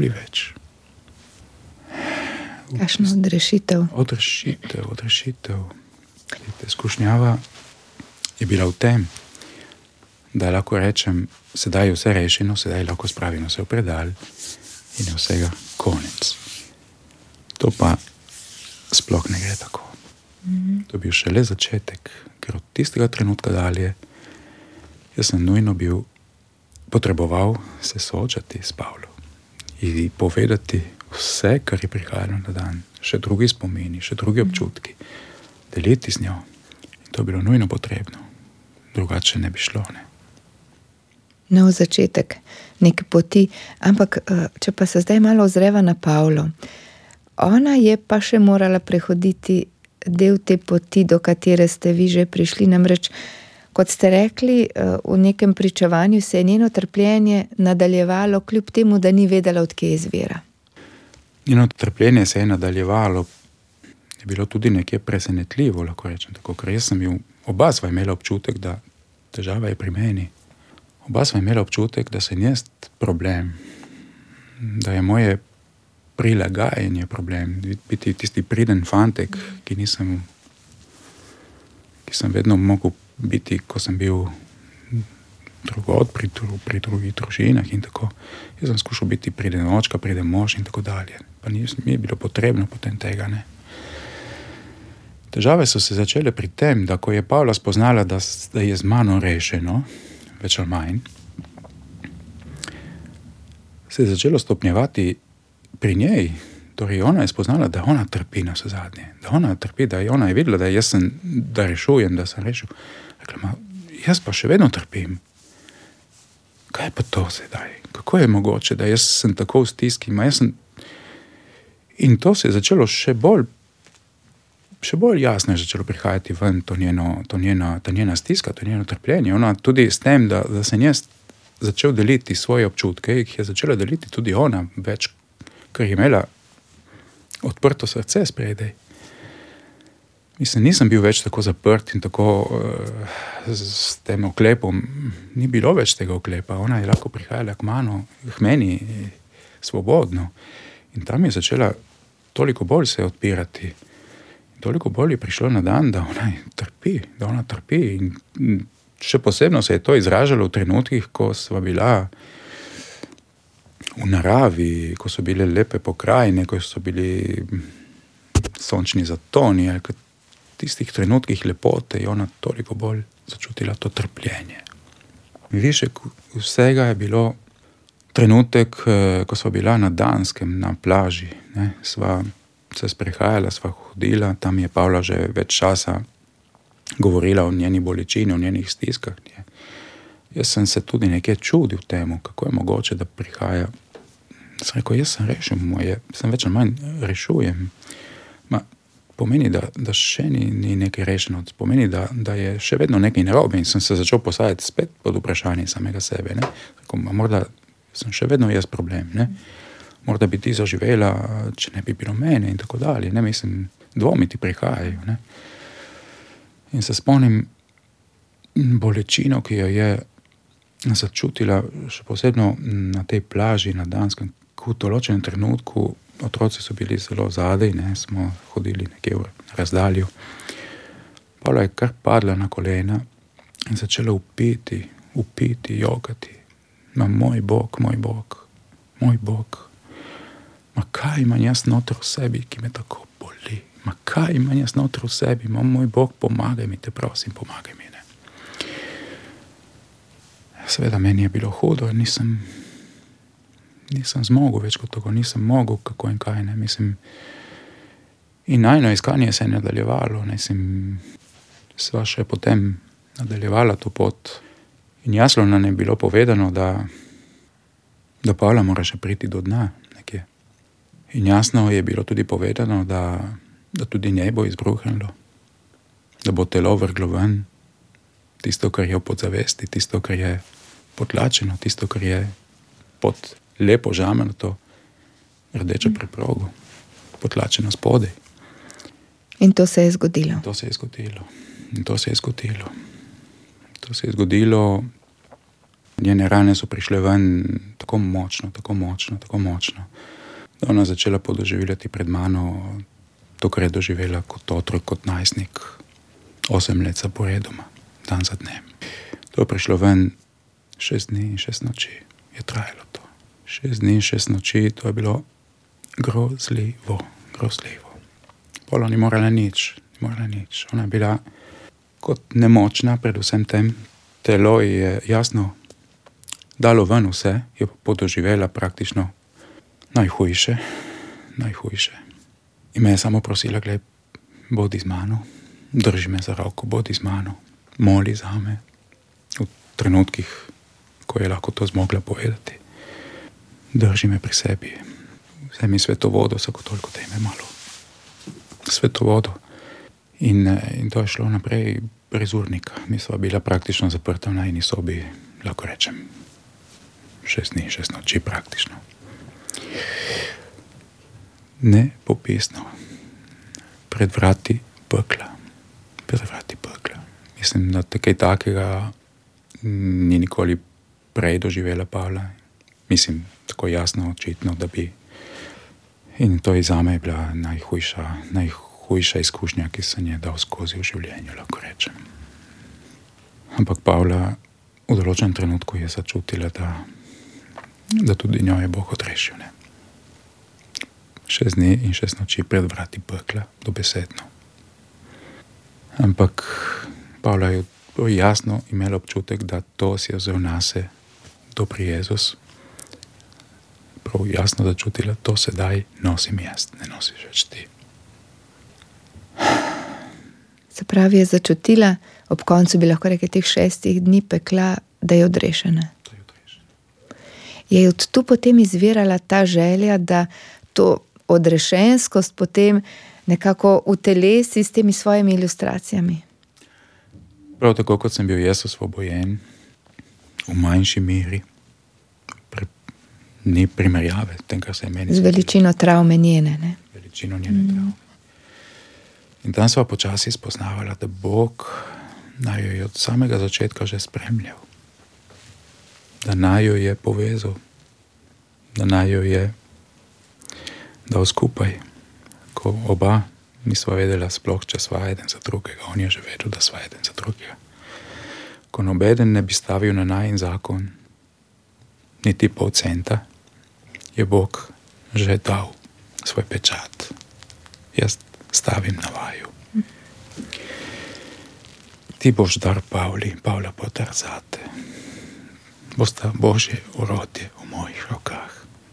Kakšna odrešitev? Odrešitev. Izkušnjava je bila v tem, da lahko rečem, sedaj je vse rešeno, sedaj lahko spravim vse v predal in je vsega konec. To pa sploh ne gre tako. To je bil šele začetek, ker od tistega trenutka dalje jaz sem nujno bil potreboval se soočati s Pavlo in povedati vse, kar je prihajalo na dan, še drugi spomini, še drugi občutki, deliti z njo. In to je bilo nujno potrebno, drugače ne bi šlo, ne. Nov začetek neke poti, ampak če pa se zdaj malo ozreva na Pavlo, ona je pa še morala prehoditi del te poti, do katere ste vi že prišli, namreč, kot ste rekli, v nekem pričevanju se je njeno trpljenje nadaljevalo, kljub temu, da ni vedela, od kje izvira. Njeno trpljenje se je nadaljevalo, je bilo tudi nekje presenetljivo, lahko rečem tako, ker jaz sem bil, oba sva imela občutek, da težava je pri meni. Oba sva imela občutek, da sem jaz problem, da je moje prilagajanje problem, biti tisti priden fantek, ki sem vedno mogel biti, ko sem bil drugod pri drugih družinah in tako. Jaz sem skušal biti priden očka, priden mož in tako dalje. Pa mi je bilo potrebno potem tega, ne. Težave so se začele pri tem, da ko je Pavla spoznala, da je z mano rešeno, več ali manj, se je začelo stopnjevati pri njej. Torej ona je spoznala, da ona trpi na vse zadnje. Da ona trpi, da ona je videla, da rešujem, da sem rešil. Rekla, jaz pa še vedno trpim. Kaj je pa to sedaj? Kako je mogoče, da jaz sem tako v stiski? In to se je začelo še bolj jasno je začelo prihajati ven ta njena stiska, to njeno trpljenje. Ona tudi s tem, da sem jaz začel deliti svoje občutke, jih je začela deliti tudi ona več, ker je imela odprto srce spredaj. Mislim, nisem bil več tako zaprt in tako s tem oklepom. Ni bilo več tega oklepa. Ona je lahko prihajala k meni svobodno. In tam je začela toliko bolj se odpirati. Toliko bolj je prišlo na dan, da ona trpi. In še posebno se je to izražalo v trenutkih, ko sva bila v naravi, ko so bile lepe pokrajine, ko so bili sončni zatoni, ali v tistih trenutkih lepote je ona toliko bolj začutila to trpljenje. Višek vsega je bilo trenutek, ko sva bila na Danskem, na plaži, ne, sva se sprehajala, sva hodila, tam je Pavla že več časa govorila o njeni bolečini, o njenih stiskah. Jaz sem se tudi nekaj čudil temu, kako je mogoče, da prihaja. Sem rekel, jaz sem rešil sem več ali manj rešujem. Pomeni, da še ni nekaj rešeno, pomeni, da je še vedno nekaj narobe in sem se začel postaviti spet pod vprašanje samega sebe. Ne? Rekel, morda sem še vedno jaz problem, ne? Morda bi ti zaživela, če ne bi bilo mene in tako dalje. Ne, mislim, dvomi ti prihajajo. Ne. In se spomnim bolečino, ki jo je začutila, še posebno na tej plaži na Danskem, v določenem trenutku, otroci so bili zelo zadaj, ne, smo hodili nekje v razdalju. Pavla je kar padla na kolena in začela upiti, jokati. Moj Bog, moj Bog. Kaj imam jaz noter v sebi, ki me tako boli? Kaj imam jaz noter v sebi? Moj Bog, pomagaj mi, te prosim, pomagaj mi. Ne? Seveda, meni je bilo hudo, nisem zmogel več kot tako, nisem mogel kako in kaj. Ne? Mislim, in najno iskanje se je nadaljevalo. Sva še potem nadaljevala to pot. In jasno nam je bilo povedano, da Pavla mora še priti do dna. In jasno je bilo tudi povedano, da tudi njej bo izbruhnilo, da bo telo vrglo ven tisto, kar je v podzavesti, tisto, kar je potlačeno, tisto, kar je pod lepo žamenato rdečo preprogo, potlačeno spodaj. In to se je zgodilo. To se je zgodilo. Njene rane so prišle ven tako močno. Da ona začela podoživljati pred mano to, kar je doživela kot otrok, kot najstnik, 8 let zaporedoma, dan za dnem. To je prišlo ven 6 dni in 6 noči. Je trajalo to. 6 dni in 6 noči, to je bilo grozljivo. Pavla ni morala nič. Ona je bila kot nemočna pred vsem tem. Telo je jasno dalo ven vse, je podoživela praktično najhujše. In me je samo prosila, glej, bodi z mano, drži me za roko, bodi z mano, moli za me. V trenutkih, ko je lahko to zmogla povedati. Drži me pri sebi. Vzemi mi svetovodo, vsako toliko daj me malo. Svetovodo. In to je šlo naprej brez urnika. Mi sva bila praktično zaprta v najini sobi, lahko rečem, 6 dni, 6 noči praktično. Nepopisno. Pred vrati pekla. Mislim, da kaj takega ni nikoli prej doživela Pavla. Mislim, tako jasno, očitno, da bi. In to je zame bila najhujša izkušnja, ki sem je dal skozi v življenju, lahko rečem. Ampak Pavla v določenem trenutku je začutila, da tudi njo je Bog odrešil. 6 dni in 6 noči pred vrati pekla, dobesedno. Ampak Pavla je jasno imela občutek, da to si je vzel nase dobri Jezus. Prav jasno začutila, to sedaj nosim jaz, ne nosiš več ti. Se pravi, je začutila, ob koncu bi lahko rekel teh 6 dni pekla, da je odrešena. Je od tu potem izvirala ta želja, da to odrešenskost potem nekako utelesi s temi svojimi ilustracijami? Prav tako, kot sem bil jaz osvobojen, v manjši meri, ni primerjave tem, kar se je meni. Z veličino travme njene, ne? Veličino njene travme. In tam sva počasi spoznavala, da Bog naj jo je od samega začetka že spremljal. Da naj jo je povezal. Da naj jo je dal skupaj. Ko oba nisva vedela sploh, če sva eden za drugega. On je že vedel, da sva eden za drugega. Ko nobeden ne bi stavil na najin zakon, niti pol centa, je Bog že dal svoj pečat. Jaz stavim na vaju. Ti boš dar Pavli, Pavla bo dar zate. Bosta Božje orodje v mojih rokah.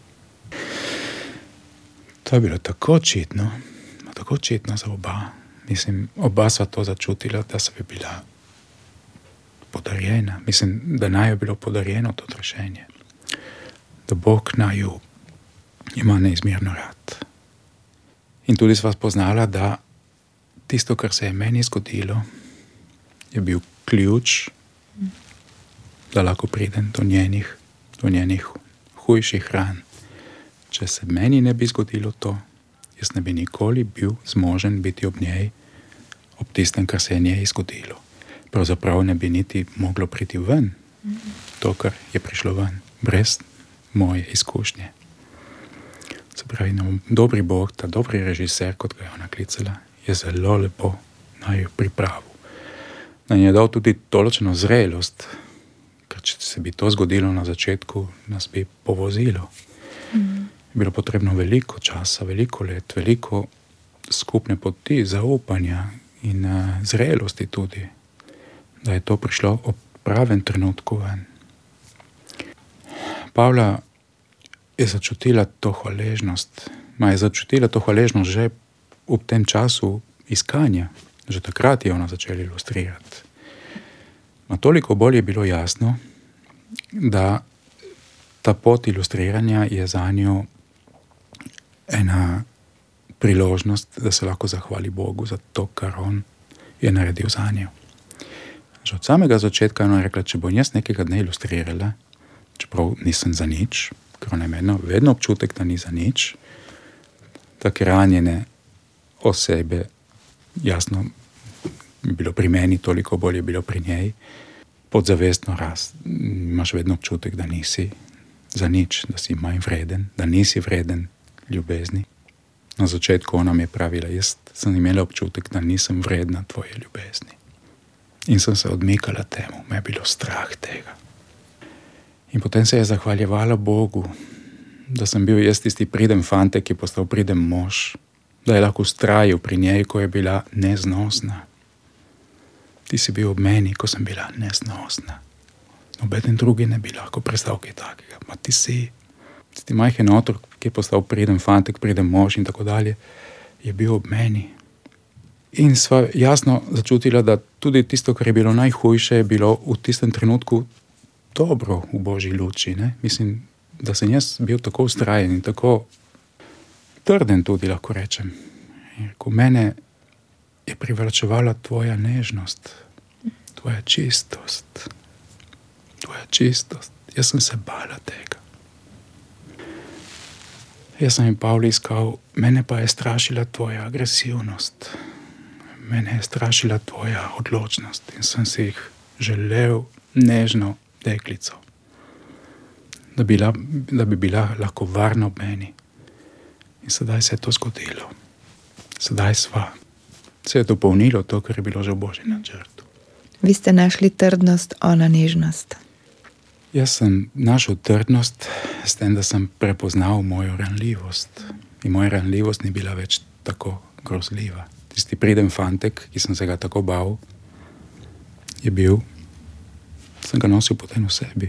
To je bilo tako očitno za oba. Mislim, oba sva to začutila, da se bi bila podarjena. Mislim, da naj je bilo podarjeno to odrešenje. Da Bog naju ima neizmerno rad. In tudi sva spoznala, da tisto, kar se je meni zgodilo, je bil ključ, da lahko pridem do njenih hujših ran. Če se meni ne bi zgodilo to, jaz ne bi nikoli bil zmožen biti ob njej, ob tistem, kar se je njej zgodilo. Pravzaprav ne bi niti moglo priti ven, to, kar je prišlo ven, brez moje izkušnje. Se pravi, dobri Bog, ta dobri režiser, kot ga je ona klicala, je zelo lepo naj jo pripravil. Naj je dal tudi določeno zrelost, ker če se bi to zgodilo na začetku, nas bi povozilo. Je bilo potrebno veliko časa, veliko let, veliko skupne poti, zaupanja in zrelosti tudi, da je to prišlo ob pravem trenutku ven. Pavla je začutila to hvaležnost, že v tem času iskanja. Že takrat je ona začela ilustrirati. Toliko bolj je bilo jasno, da ta pot ilustriranja je za njo ena priložnost, da se lahko zahvali Bogu za to, kar on je naredil za njo. Že od samega začetka je ona rekla, če bom jaz nekega dne ilustrirala, čeprav nisem za nič, ker ona ima vedno občutek, da ni za nič, take ranjene osebe, jasno, je bilo pri meni, toliko bolje je bilo pri njej, podzavestno imaš vedno občutek, da nisi za nič, da si manj vreden, da nisi vreden ljubezni. Na začetku ona mi je pravila, jaz sem imela občutek, da nisem vredna tvoje ljubezni. In sem se odmikala temu, me je bilo strah tega. In potem se je zahvaljevala Bogu, da sem bil jaz tisti priden fantek, ki je postal priden mož, da je lahko vztrajal pri njej, ko je bila neznosna. Ti si bil ob meni, ko sem bila neznosna. Nobeden drugi ne bi lahko prestal kaj takega. Ma ti si majhen otrok, ki je postal priden fantek, priden mož in tako dalje, je bil ob meni. In sva jasno začutila, da tudi tisto, kar je bilo najhujše, je bilo v tistem trenutku dobro v Božji luči. Ne? Mislim, da sem jaz bil tako vztrajen in tako trden tudi, lahko rečem. Ko mene je privlačevala tvoja nežnost, tvoja čistost. Jaz sem se bala tega. Jaz sem in Pavli iskal, mene pa je strašila tvoja agresivnost. Mene je strašila tvoja odločnost in sem si jih želel nežno deklico. Da bi bila lahko varna ob meni. In sedaj se je to zgodilo. Sedaj se je dopolnilo to, kar je bilo že v Božjem načrtu. Vi ste našli trdnost, ona nežnost. Jaz sem našel trdnost s tem, da sem prepoznal mojo ranljivost. In moja ranljivost ni bila več tako grozljiva. Tisti priden fantek, ki sem se ga tako bal, sem ga nosil potem v sebi.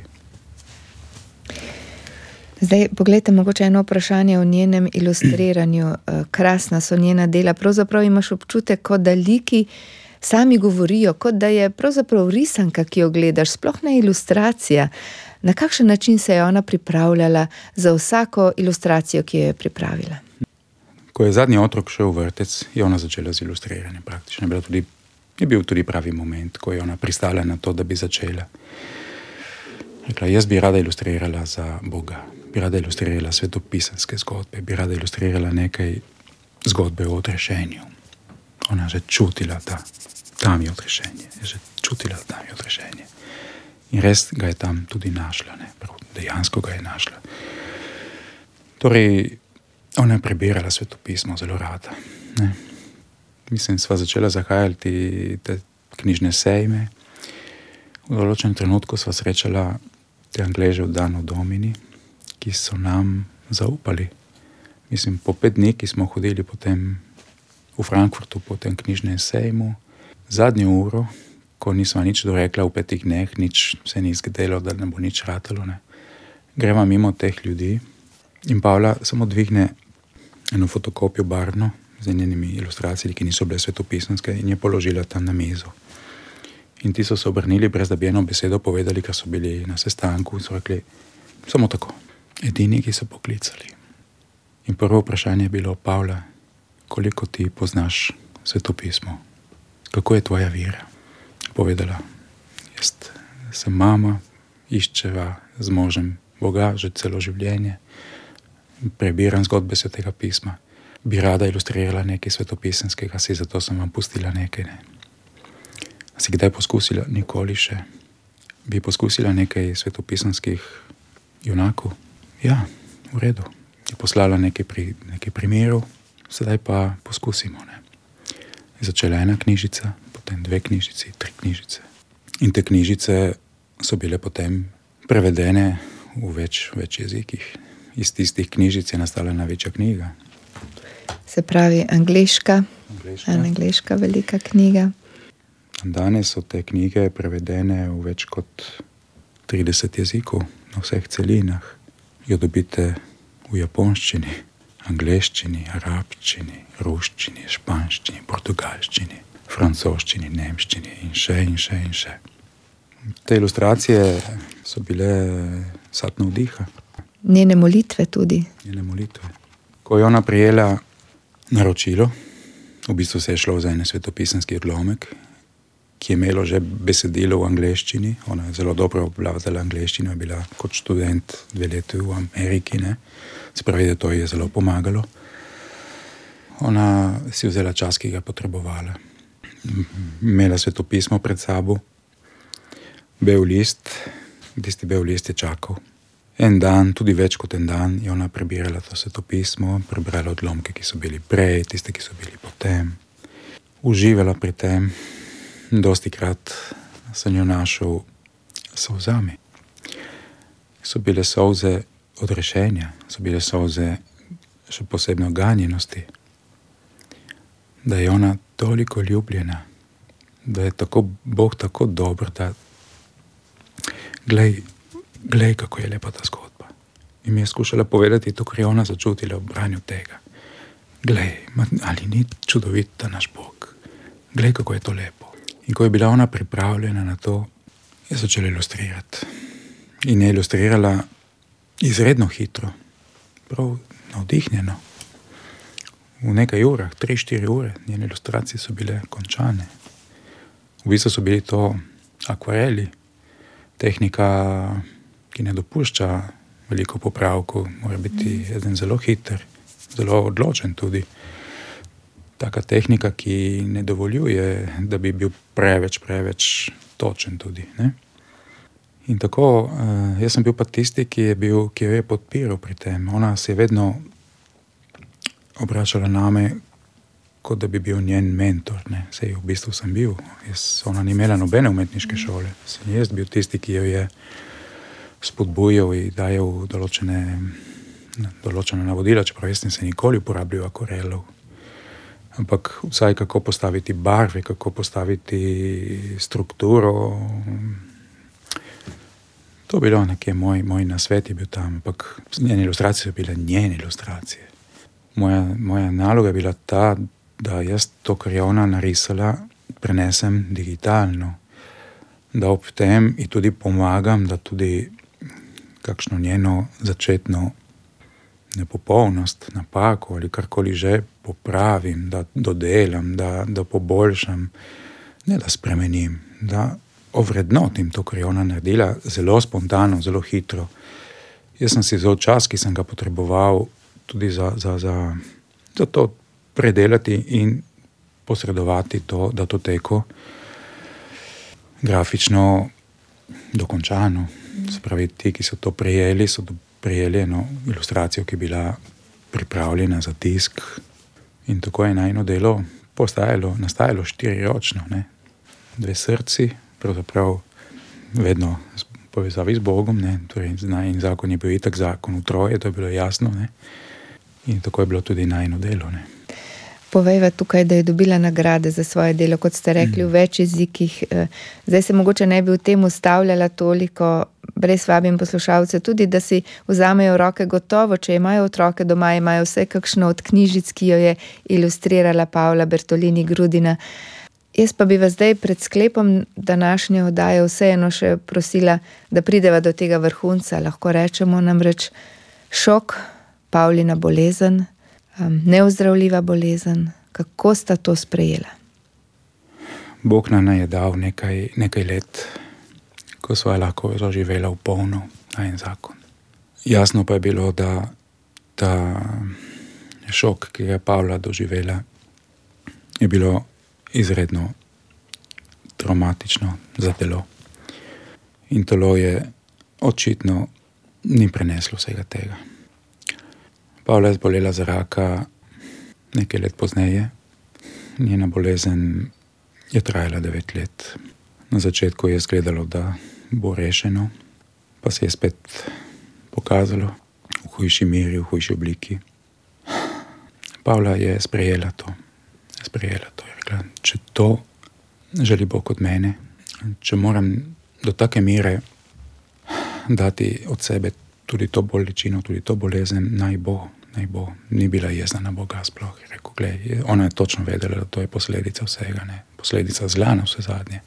Zdaj, poglejte, mogoče eno vprašanje o njenem ilustriranju. Krasna so njena dela. Pravzaprav imaš občutek, kot da liki sami govorijo, kot da je pravzaprav risanka, ki jo gledaš, sploh ne ilustracija. Na kakšen način se je ona pripravljala za vsako ilustracijo, ki jo je pripravila? Ko je zadnji otrok šel v vrtec, je ona začela z ilustriranjem praktično. Je bil tudi pravi moment, ko je ona pristala na to, da bi začela. Rekla, jaz bi rada ilustrirala za Boga, bi rada ilustrirala svetopisanske zgodbe, bi rada ilustrirala nekaj zgodbe o odrešenju. Ona je že čutila, da tam je odrešenje. In res ga je tam tudi našla, ne? Dejansko ga je našla. Torej, ona je prebirala svetopismo zelo rada. Ne? Mislim, sva začela zahajati te knjižne sejme. V določenem trenutku sva srečala te Angleže v Danu Domini, ki so nam zaupali. Mislim, po 5 dni, ki smo hodili potem v Frankfurtu po tem knjižnem sejmu, zadnjo uro, ko nisva nič dorekla v 5 dneh, nič se ni zgodilo, da ne bo nič ratalo, ne. Greva mimo teh ljudi in Pavla samo dvigne eno fotokopijo barvno z njenimi ilustracijami, ki niso bile svetopisanske, in je položila tam na mizo. In ti so se obrnili, brez da bi eno besedo povedali, ker so bili na sestanku, in so rekli, samo tako, edini, ki so poklicali. In prvo vprašanje je bilo, Pavla, koliko ti poznaš svetopismo? Kako je tvoja vera? Povedala, jaz sem mama, iščeva z možem Boga že celo življenje, prebiram zgodbe svetega pisma, bi rada ilustrirala nekaj svetopisanskega, zato sem vam pustila nekaj, ne. Si kdaj poskusila? Nikoli še. Bi poskusila nekaj svetopisanskih junakov? Ja, v redu. Je poslala nekaj primerov, sedaj pa poskusimo, ne. Je začela 1 knjižica, potem 2 knjižici, 3 knjižice. In te knjižice so bile potem prevedene v več jezikih. Iz tistih knjižic je nastala največja knjiga. Se pravi, angleška velika knjiga. Danes so te knjige prevedene v več kot 30 jezikov na vseh celinah. Jo dobite v japonščini, angleščini, arabščini, ruščini, španščini, portugalščini, francoščini, nemščini in še. Te ilustracije so bile sad navdiha. Njene molitve tudi. Ko je ona prijela naročilo, v bistvu se je šlo za en svetopisanski odlomek, ki je imelo že besedilo v angleščini. Ona je zelo dobro obvladala angleščino, je bila kot študent 2 leti v Ameriki, ne. Se pravi, da to je zelo pomagalo. Ona si vzela čas, ki ga je potrebovala. Imela svetopismo pred sabo, bel list, tisti bel list je čakal. En dan, tudi več kot en dan, je ona prebirala to svetopismo, prebrala odlomke, ki so bili prej, tiste, ki so bili potem. Uživala pri tem. Dostikrat sem jo našel solzami. So bile solze odrešenja, so bile solze še posebno ganjenosti. Da je ona toliko ljubljena, da je Bog tako dober, da glej, kako je lepa ta zgodba. In mi je skušala povedati to, kar je ona začutila v branju tega. Glej, ali ni čudovit ta naš Bog? Glej, kako je to lepo. In ko je bila ona pripravljena na to, je začela ilustrirati. In je ilustrirala izredno hitro, prav navdihnjeno. V nekaj urah, 3-4 ure, njene ilustracije so bile končane. V bistvu so bili to akvareli, tehnika, ki ne dopušča veliko popravkov, mora biti eden zelo hiter, zelo odločen tudi. Taka tehnika, ki ne dovoljuje, da bi bil preveč točen tudi, ne? In tako, jaz sem bil pa tisti, ki jo je podpiral pri tem. Ona se je vedno obračala name, kot da bi bil njen mentor, ne. Sej v bistvu sem bil. Ona ni imela nobene umetniške šole. Sem jaz bil tisti, ki jo je spodbujal in dajal določena navodila, čeprav jaz nisem nikoli uporabljal akvarelov. Ampak vsaj kako postaviti barve, kako postaviti strukturo. To bilo nekje moj nasvet je bil tam, ampak njene ilustracije so bile njene ilustracije. Moja naloga je bila ta, da jaz to, kar je ona narisala, prenesem digitalno. Da ob tem in tudi pomagam, da tudi kakšno njeno začetno nepopolnost, napako ali karkoli že popravim, da dodelam, da poboljšam, ne da spremenim, da ovrednotim to, kar je ona naredila, zelo spontano, zelo hitro. Jaz sem si vzel čas, ki sem ga potreboval tudi za to predelati in posredovati to datoteko grafično dokončano. Se pravi, ti, ki so to prejeli, so prejeli eno ilustracijo, ki je bila pripravljena za tisk. In tako je najino delo nastajalo 4-ročno, ne. 2 srci, pravzaprav vedno v povezavi z Bogom, ne. Torej, in zakon je bil itak zakon v troje, to je bilo jasno, ne. In tako je bilo tudi najino delo, ne. Povejva tukaj, da je dobila nagrade za svoje delo, kot ste rekli, v več jezikih. Zdaj se mogoče ne bi v tem ustavljala toliko, brez vabim poslušalce tudi, da si vzamejo v roke gotovo, če imajo otroke doma, imajo vse kakšno od knjižic, ki jo je ilustrirala Pavla Bertolini Grudina. Jaz pa bi vas zdaj pred sklepom današnje oddaje vseeno še prosila, da prideva do tega vrhunca, lahko rečemo namreč šok, Pavlina bolezen, neozdravljiva bolezen. Kako sta to sprejela? Bog nam je dal nekaj let, ko sva lahko zaživela v polno najin zakon. Jasno pa je bilo, da ta šok, ki je Pavla doživela, je bilo izredno traumatično za telo. In telo je očitno ni preneslo vsega tega. Pavla je zbolela za raka nekaj let pozneje. Njena bolezen je trajala 9 let. Na začetku je izgledalo, da bo rešeno, pa se je spet pokazalo v hujši meri, v hujši obliki. Pavla je sprejela to. Je rekla, če to želi Bog od mene, če moram do take mere dati od sebe tudi to bolečino, tudi to bolezen, naj bo. Ni bila jezna na Boga sploh. Je rekel, glej, ona je točno vedela, da to je posledica vsega, ne. Posledica zla na vse zadnje.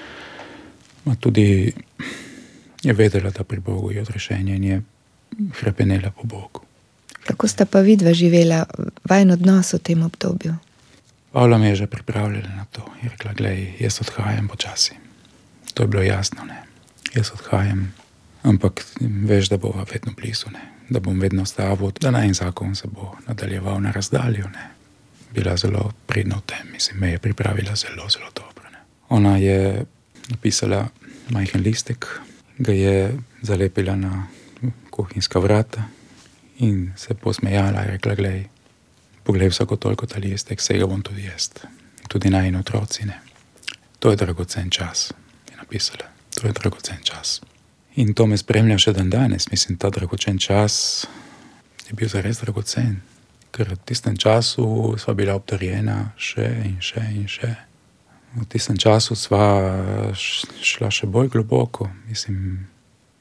Ma tudi je vedela, da pri Bogu je odrešenje in je hrepenela po Bogu. Kako sta pa vidva živela vajin odnos v tem obdobju? Pavla me je že pripravljala na to. Je rekla, glej, jaz odhajam počasi. To je bilo jasno, ne. Jaz odhajam, ampak veš, da bova vedno blizu, ne. Da bom vedno stavil, da najin zakon se bo nadaljeval na razdalju, ne. Bila zelo pridna v tem, mislim, me je pripravila zelo dobro, ne. Ona je napisala majhen listek, ga je zalepila na kuhinjska vrata in se posmejala, je rekla, glej, poglej vsako toliko ta listek, saj ga bom tudi jaz. Tudi najin otroci, ne. To je dragocen čas, je napisala. To je dragocen čas. In to me spremlja še dan danes. Mislim, ta dragocen čas je bil zares dragocen. Ker v tistem času sva bila obdarjena še in še. V tistem času sva šla še bolj globoko. Mislim,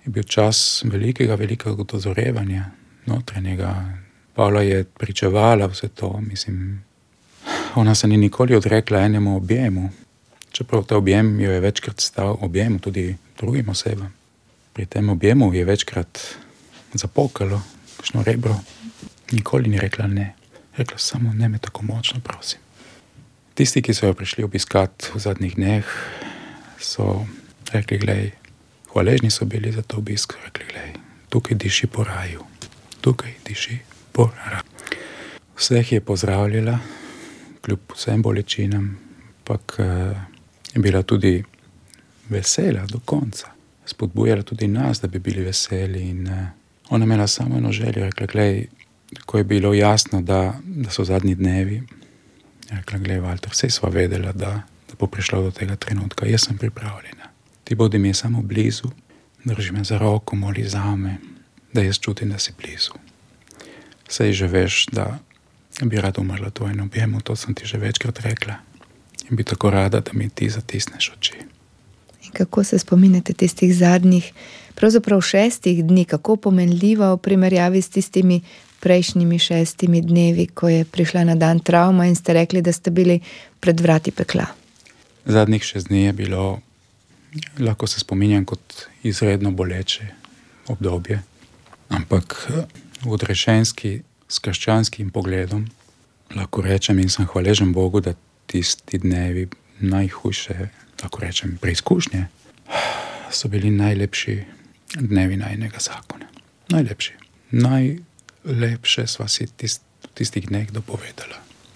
je bil čas velikega dozorevanja notranjega. Pavla je pričevala vse to, mislim. Ona se ni nikoli odrekla enemu objemu, čeprav ta objem jo je večkrat stal objemu tudi drugim osebam. Pri tem objemu je večkrat zapokalo, kakšno rebro. Nikoli ni rekla ne. Rekla samo ne me tako močno, prosim. Tisti, ki so jo prišli obiskat v zadnjih dneh, so rekli, glej, hvaležni so bili za to obisk, rekli, glej, tukaj diši po raju, tukaj diši po raju. Vseh je pozdravljala, kljub vsem bolečinam, ampak je bila tudi vesela do konca. Spodbujala tudi nas, da bi bili veseli in ona imela samo eno željo, rekla, glej, ko je bilo jasno, da so zadnji dnevi, rekla, glej, Valter, vse sva vedela, da bo prišlo do tega trenutka, jaz sem pripravljena. Ti bodi mi samo blizu, drži me za roko, moli zame, da jaz čutim, da si blizu. Sej že veš, da bi rada umrla v tvojem objemu, to sem ti že večkrat rekla. In bi tako rada, da mi ti zatisneš oči. In kako se spominjate tistih zadnjih, pravzaprav 6 dni, kako pomenljivo v primerjavi s tistimi prejšnjimi 6 dnevi, ko je prišla na dan travma in ste rekli, da ste bili pred vrati pekla? Zadnjih 6 dni je bilo, lahko se spominjam kot izredno boleče obdobje, ampak odrešenski, s krščanskim pogledom, lahko rečem in sem hvaležen Bogu, da tisti dnevi najhujše, lahko rečem, preizkušnje, so bili najlepši dnevi najinega zakona. Najlepši. Najlepše sva si tistih dneh dopovedala.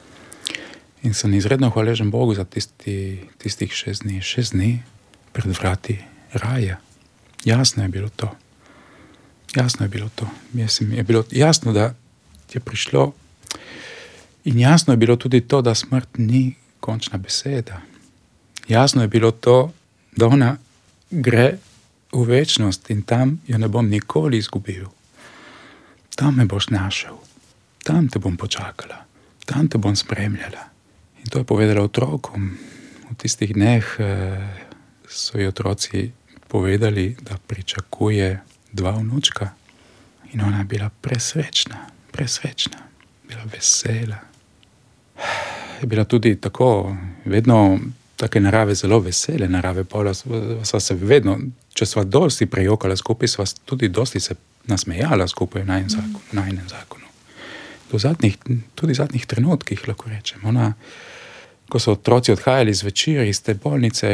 In sem izredno hvaležen Bogu za tistih 6 dni. 6 dni pred vrati raja. Jasno je bilo to. Jasno je bilo to. Mislim, je bilo jasno, da je prišlo in jasno je bilo tudi to, da smrt ni končna beseda. Jasno je bilo to, da ona gre v večnost in tam jo ne bom nikoli izgubil. Tam me boš našel, tam te bom počakala, tam te bom spremljala. In to je povedala otrokom. V tistih dneh so ji otroci povedali, da pričakuje 2 vnučka. In ona je bila presrečna, bila vesela. Je bila tudi tako, vedno take narave, zelo vesele narave. Pavla sva se vedno, če sva dosti prejokala skupaj, sva tudi dosti se nasmejala skupaj v najinem zakonu. Tudi v zadnjih trenutkih, lahko rečem. Ona, ko so otroci odhajali zvečer iz te bolnice,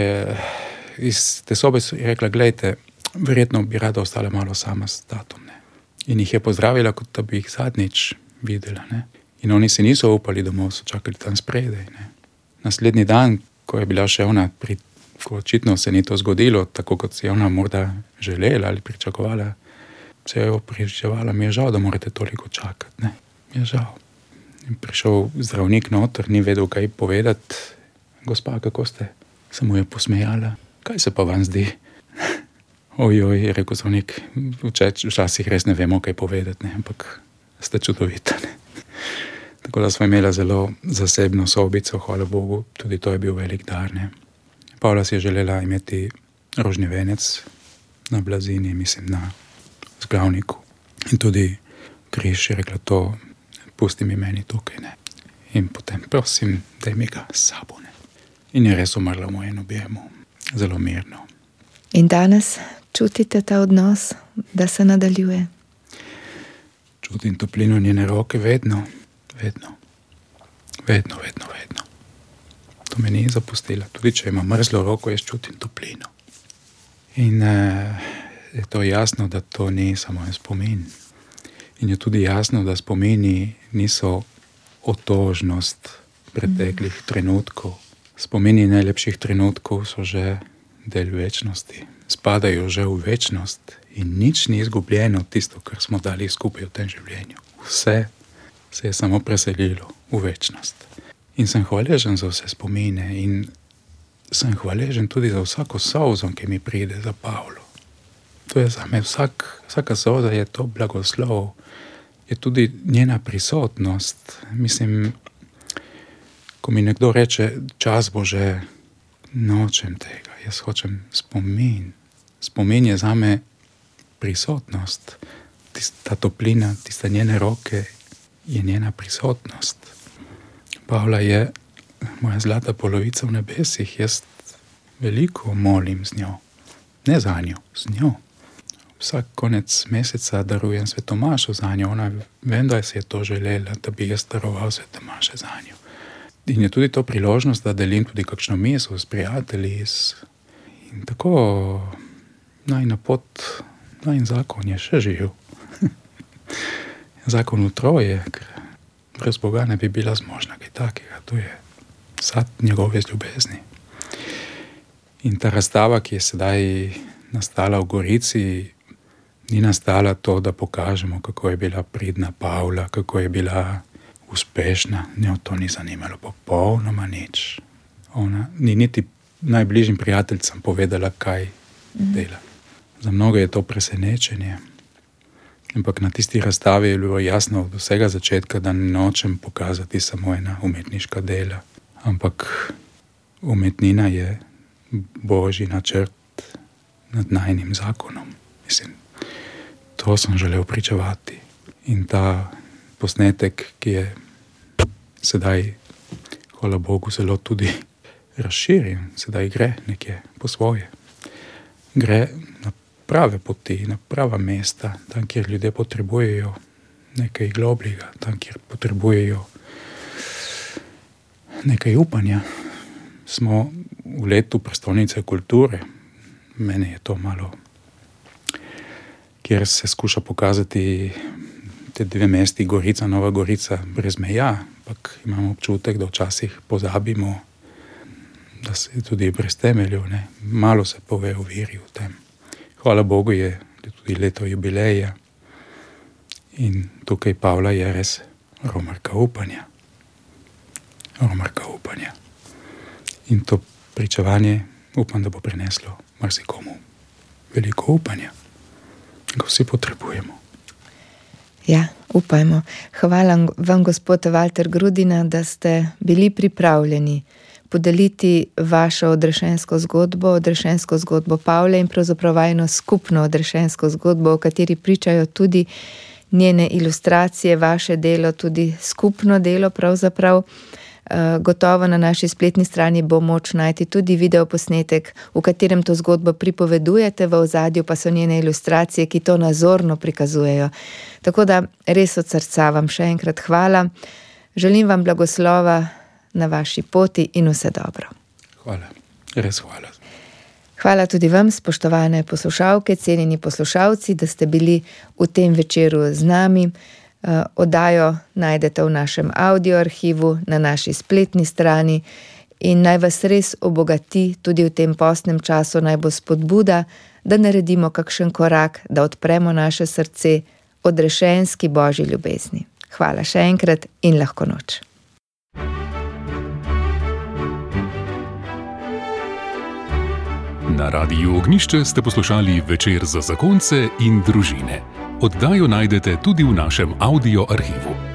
iz te sobe, je rekla, glejte, verjetno bi rada ostala malo sama s tatom. Ne? In jih je pozdravila, kot da bi jih zadnjič videla. Ne? In oni se niso upali domov, so čakali tam spredaj. Ne? Naslednji dan, ko je bila še ona, ko očitno se ni to zgodilo, tako kot si ona morda želela ali pričakovala, se je pričevala, mi je žal, da morate toliko čakati. Ne? Mi je žal. In prišel zdravnik noter, ni vedel, kaj povedati. Gospa, kako ste? Se mu je posmejala. Kaj se pa vam zdi? Ojoj, je rekel zdravnik, včasih res ne vemo, kaj povedati, ne? Ampak ste čudovita. Ne? Tako da smo imela zelo zasebno sobico, hvala Bogu, tudi to je bil velik dar. Ne? Pavla si je želela imeti rožni venec na blazini, mislim, na zglavniku. In tudi križ je rekla, to pusti mi meni tukaj. Ne? In potem, prosim, daj mi ga s sabo. Ne? In je res umrla v mojem objemu, zelo mirno. In danes čutite ta odnos, da se nadaljuje? Čutim toplino njene roke vedno. To me ni zapustila. Tudi če ima mrzlo roko, jaz čutim toplino. In je to jasno, da to ni samo en spomin. In je tudi jasno, da spomini niso otožnost preteklih trenutkov. Spomini najlepših trenutkov so že del večnosti. Spadajo že v večnost in nič ni izgubljeno tisto, kar smo dali skupaj v tem življenju. Vse se je samo preselilo v večnost. In sem hvaležen za vse spomine in sem hvaležen tudi za vsako solzo, ki mi pride za Pavlo. To je za me vsaka solza je to blagoslov, je tudi njena prisotnost. Mislim, ko mi nekdo reče, čas bo že, nočem tega, jaz hočem spomin. Spomin je za me prisotnost. Ta toplina, tiste njene roke je njena prisotnost. Pavla je moja zlata polovica v nebesih. Jaz veliko molim z njo. Ne za njo, z njo. Vsak konec meseca darujem svetomašo za njo. Ona vem, da se je to želela, da bi jaz daroval svetomaše za njo. In je tudi to priložnost, da delim tudi kakšno misel s prijatelji. In tako najina pot, najin zakon je še živ. Zakon v troje, ker brez Boga ne bi bila zmožna kaj takega. To je sad njegove ljubezni. In ta razstava, ki je sedaj nastala v Gorici, ni nastala to, da pokažemo, kako je bila pridna Pavla, kako je bila uspešna. Njo to ni zanimalo popolnoma nič. Ona ni niti najbližjim prijateljicam povedala, kaj dela. Za mnogo je to presenečenje. Ampak na tisti razstavi je bilo jasno od vsega začetka, da nočem pokazati samo ena umetniška dela. Ampak umetnina je Božji načrt nad najinim zakonom. Mislim, to sem želel pričevati. In ta posnetek, ki je sedaj, hvala Bogu, zelo tudi razširjen, sedaj gre nekje po svoje. Gre na prave poti, na prava mesta, tam, kjer ljudje potrebujejo nekaj globljega, tam, kjer potrebujejo nekaj upanja. Smo v letu prestolnice kulture. Mene je to malo, kjer se skuša pokazati te dve mesti, Gorica, Nova Gorica, brez meja, ampak imamo občutek, da včasih pozabimo, da se tudi brez temeljev, ne? Malo se pove o veri v tem. Hvala Bogu je tudi leto jubileja in tukaj Pavla je res romarka upanja. Romarka upanja. In to pričevanje upam, da bo prineslo marsikomu veliko upanja. Ga vsi potrebujemo. Ja, upajmo. Hvala vam, gospod Walter Grudina, da ste bili pripravljeni podeliti vašo odrešensko zgodbo Pavle in pravzaprav vajino skupno odrešensko zgodbo, o kateri pričajo tudi njene ilustracije, vaše delo, tudi skupno delo pravzaprav. Gotovo na naši spletni strani bo moč najti tudi videoposnetek, v katerem to zgodbo pripovedujete, v ozadju pa so njene ilustracije, ki to nazorno prikazujejo. Tako da res od srca vam še enkrat hvala. Želim vam blagoslova na vaši poti in vse dobro. Hvala, res hvala. Hvala tudi vam, spoštovane poslušalke, cenjeni poslušalci, da ste bili v tem večeru z nami. Oddajo najdete v našem audio arhivu, na naši spletni strani in naj vas res obogati tudi v tem postnem času, naj bo spodbuda, da naredimo kakšen korak, da odpremo naše srce odrešenski Božji ljubezni. Hvala še enkrat in lahko noč. Na Radiu Ognjišče ste poslušali Večer za zakonce in družine. Oddajo najdete tudi v našem audio arhivu.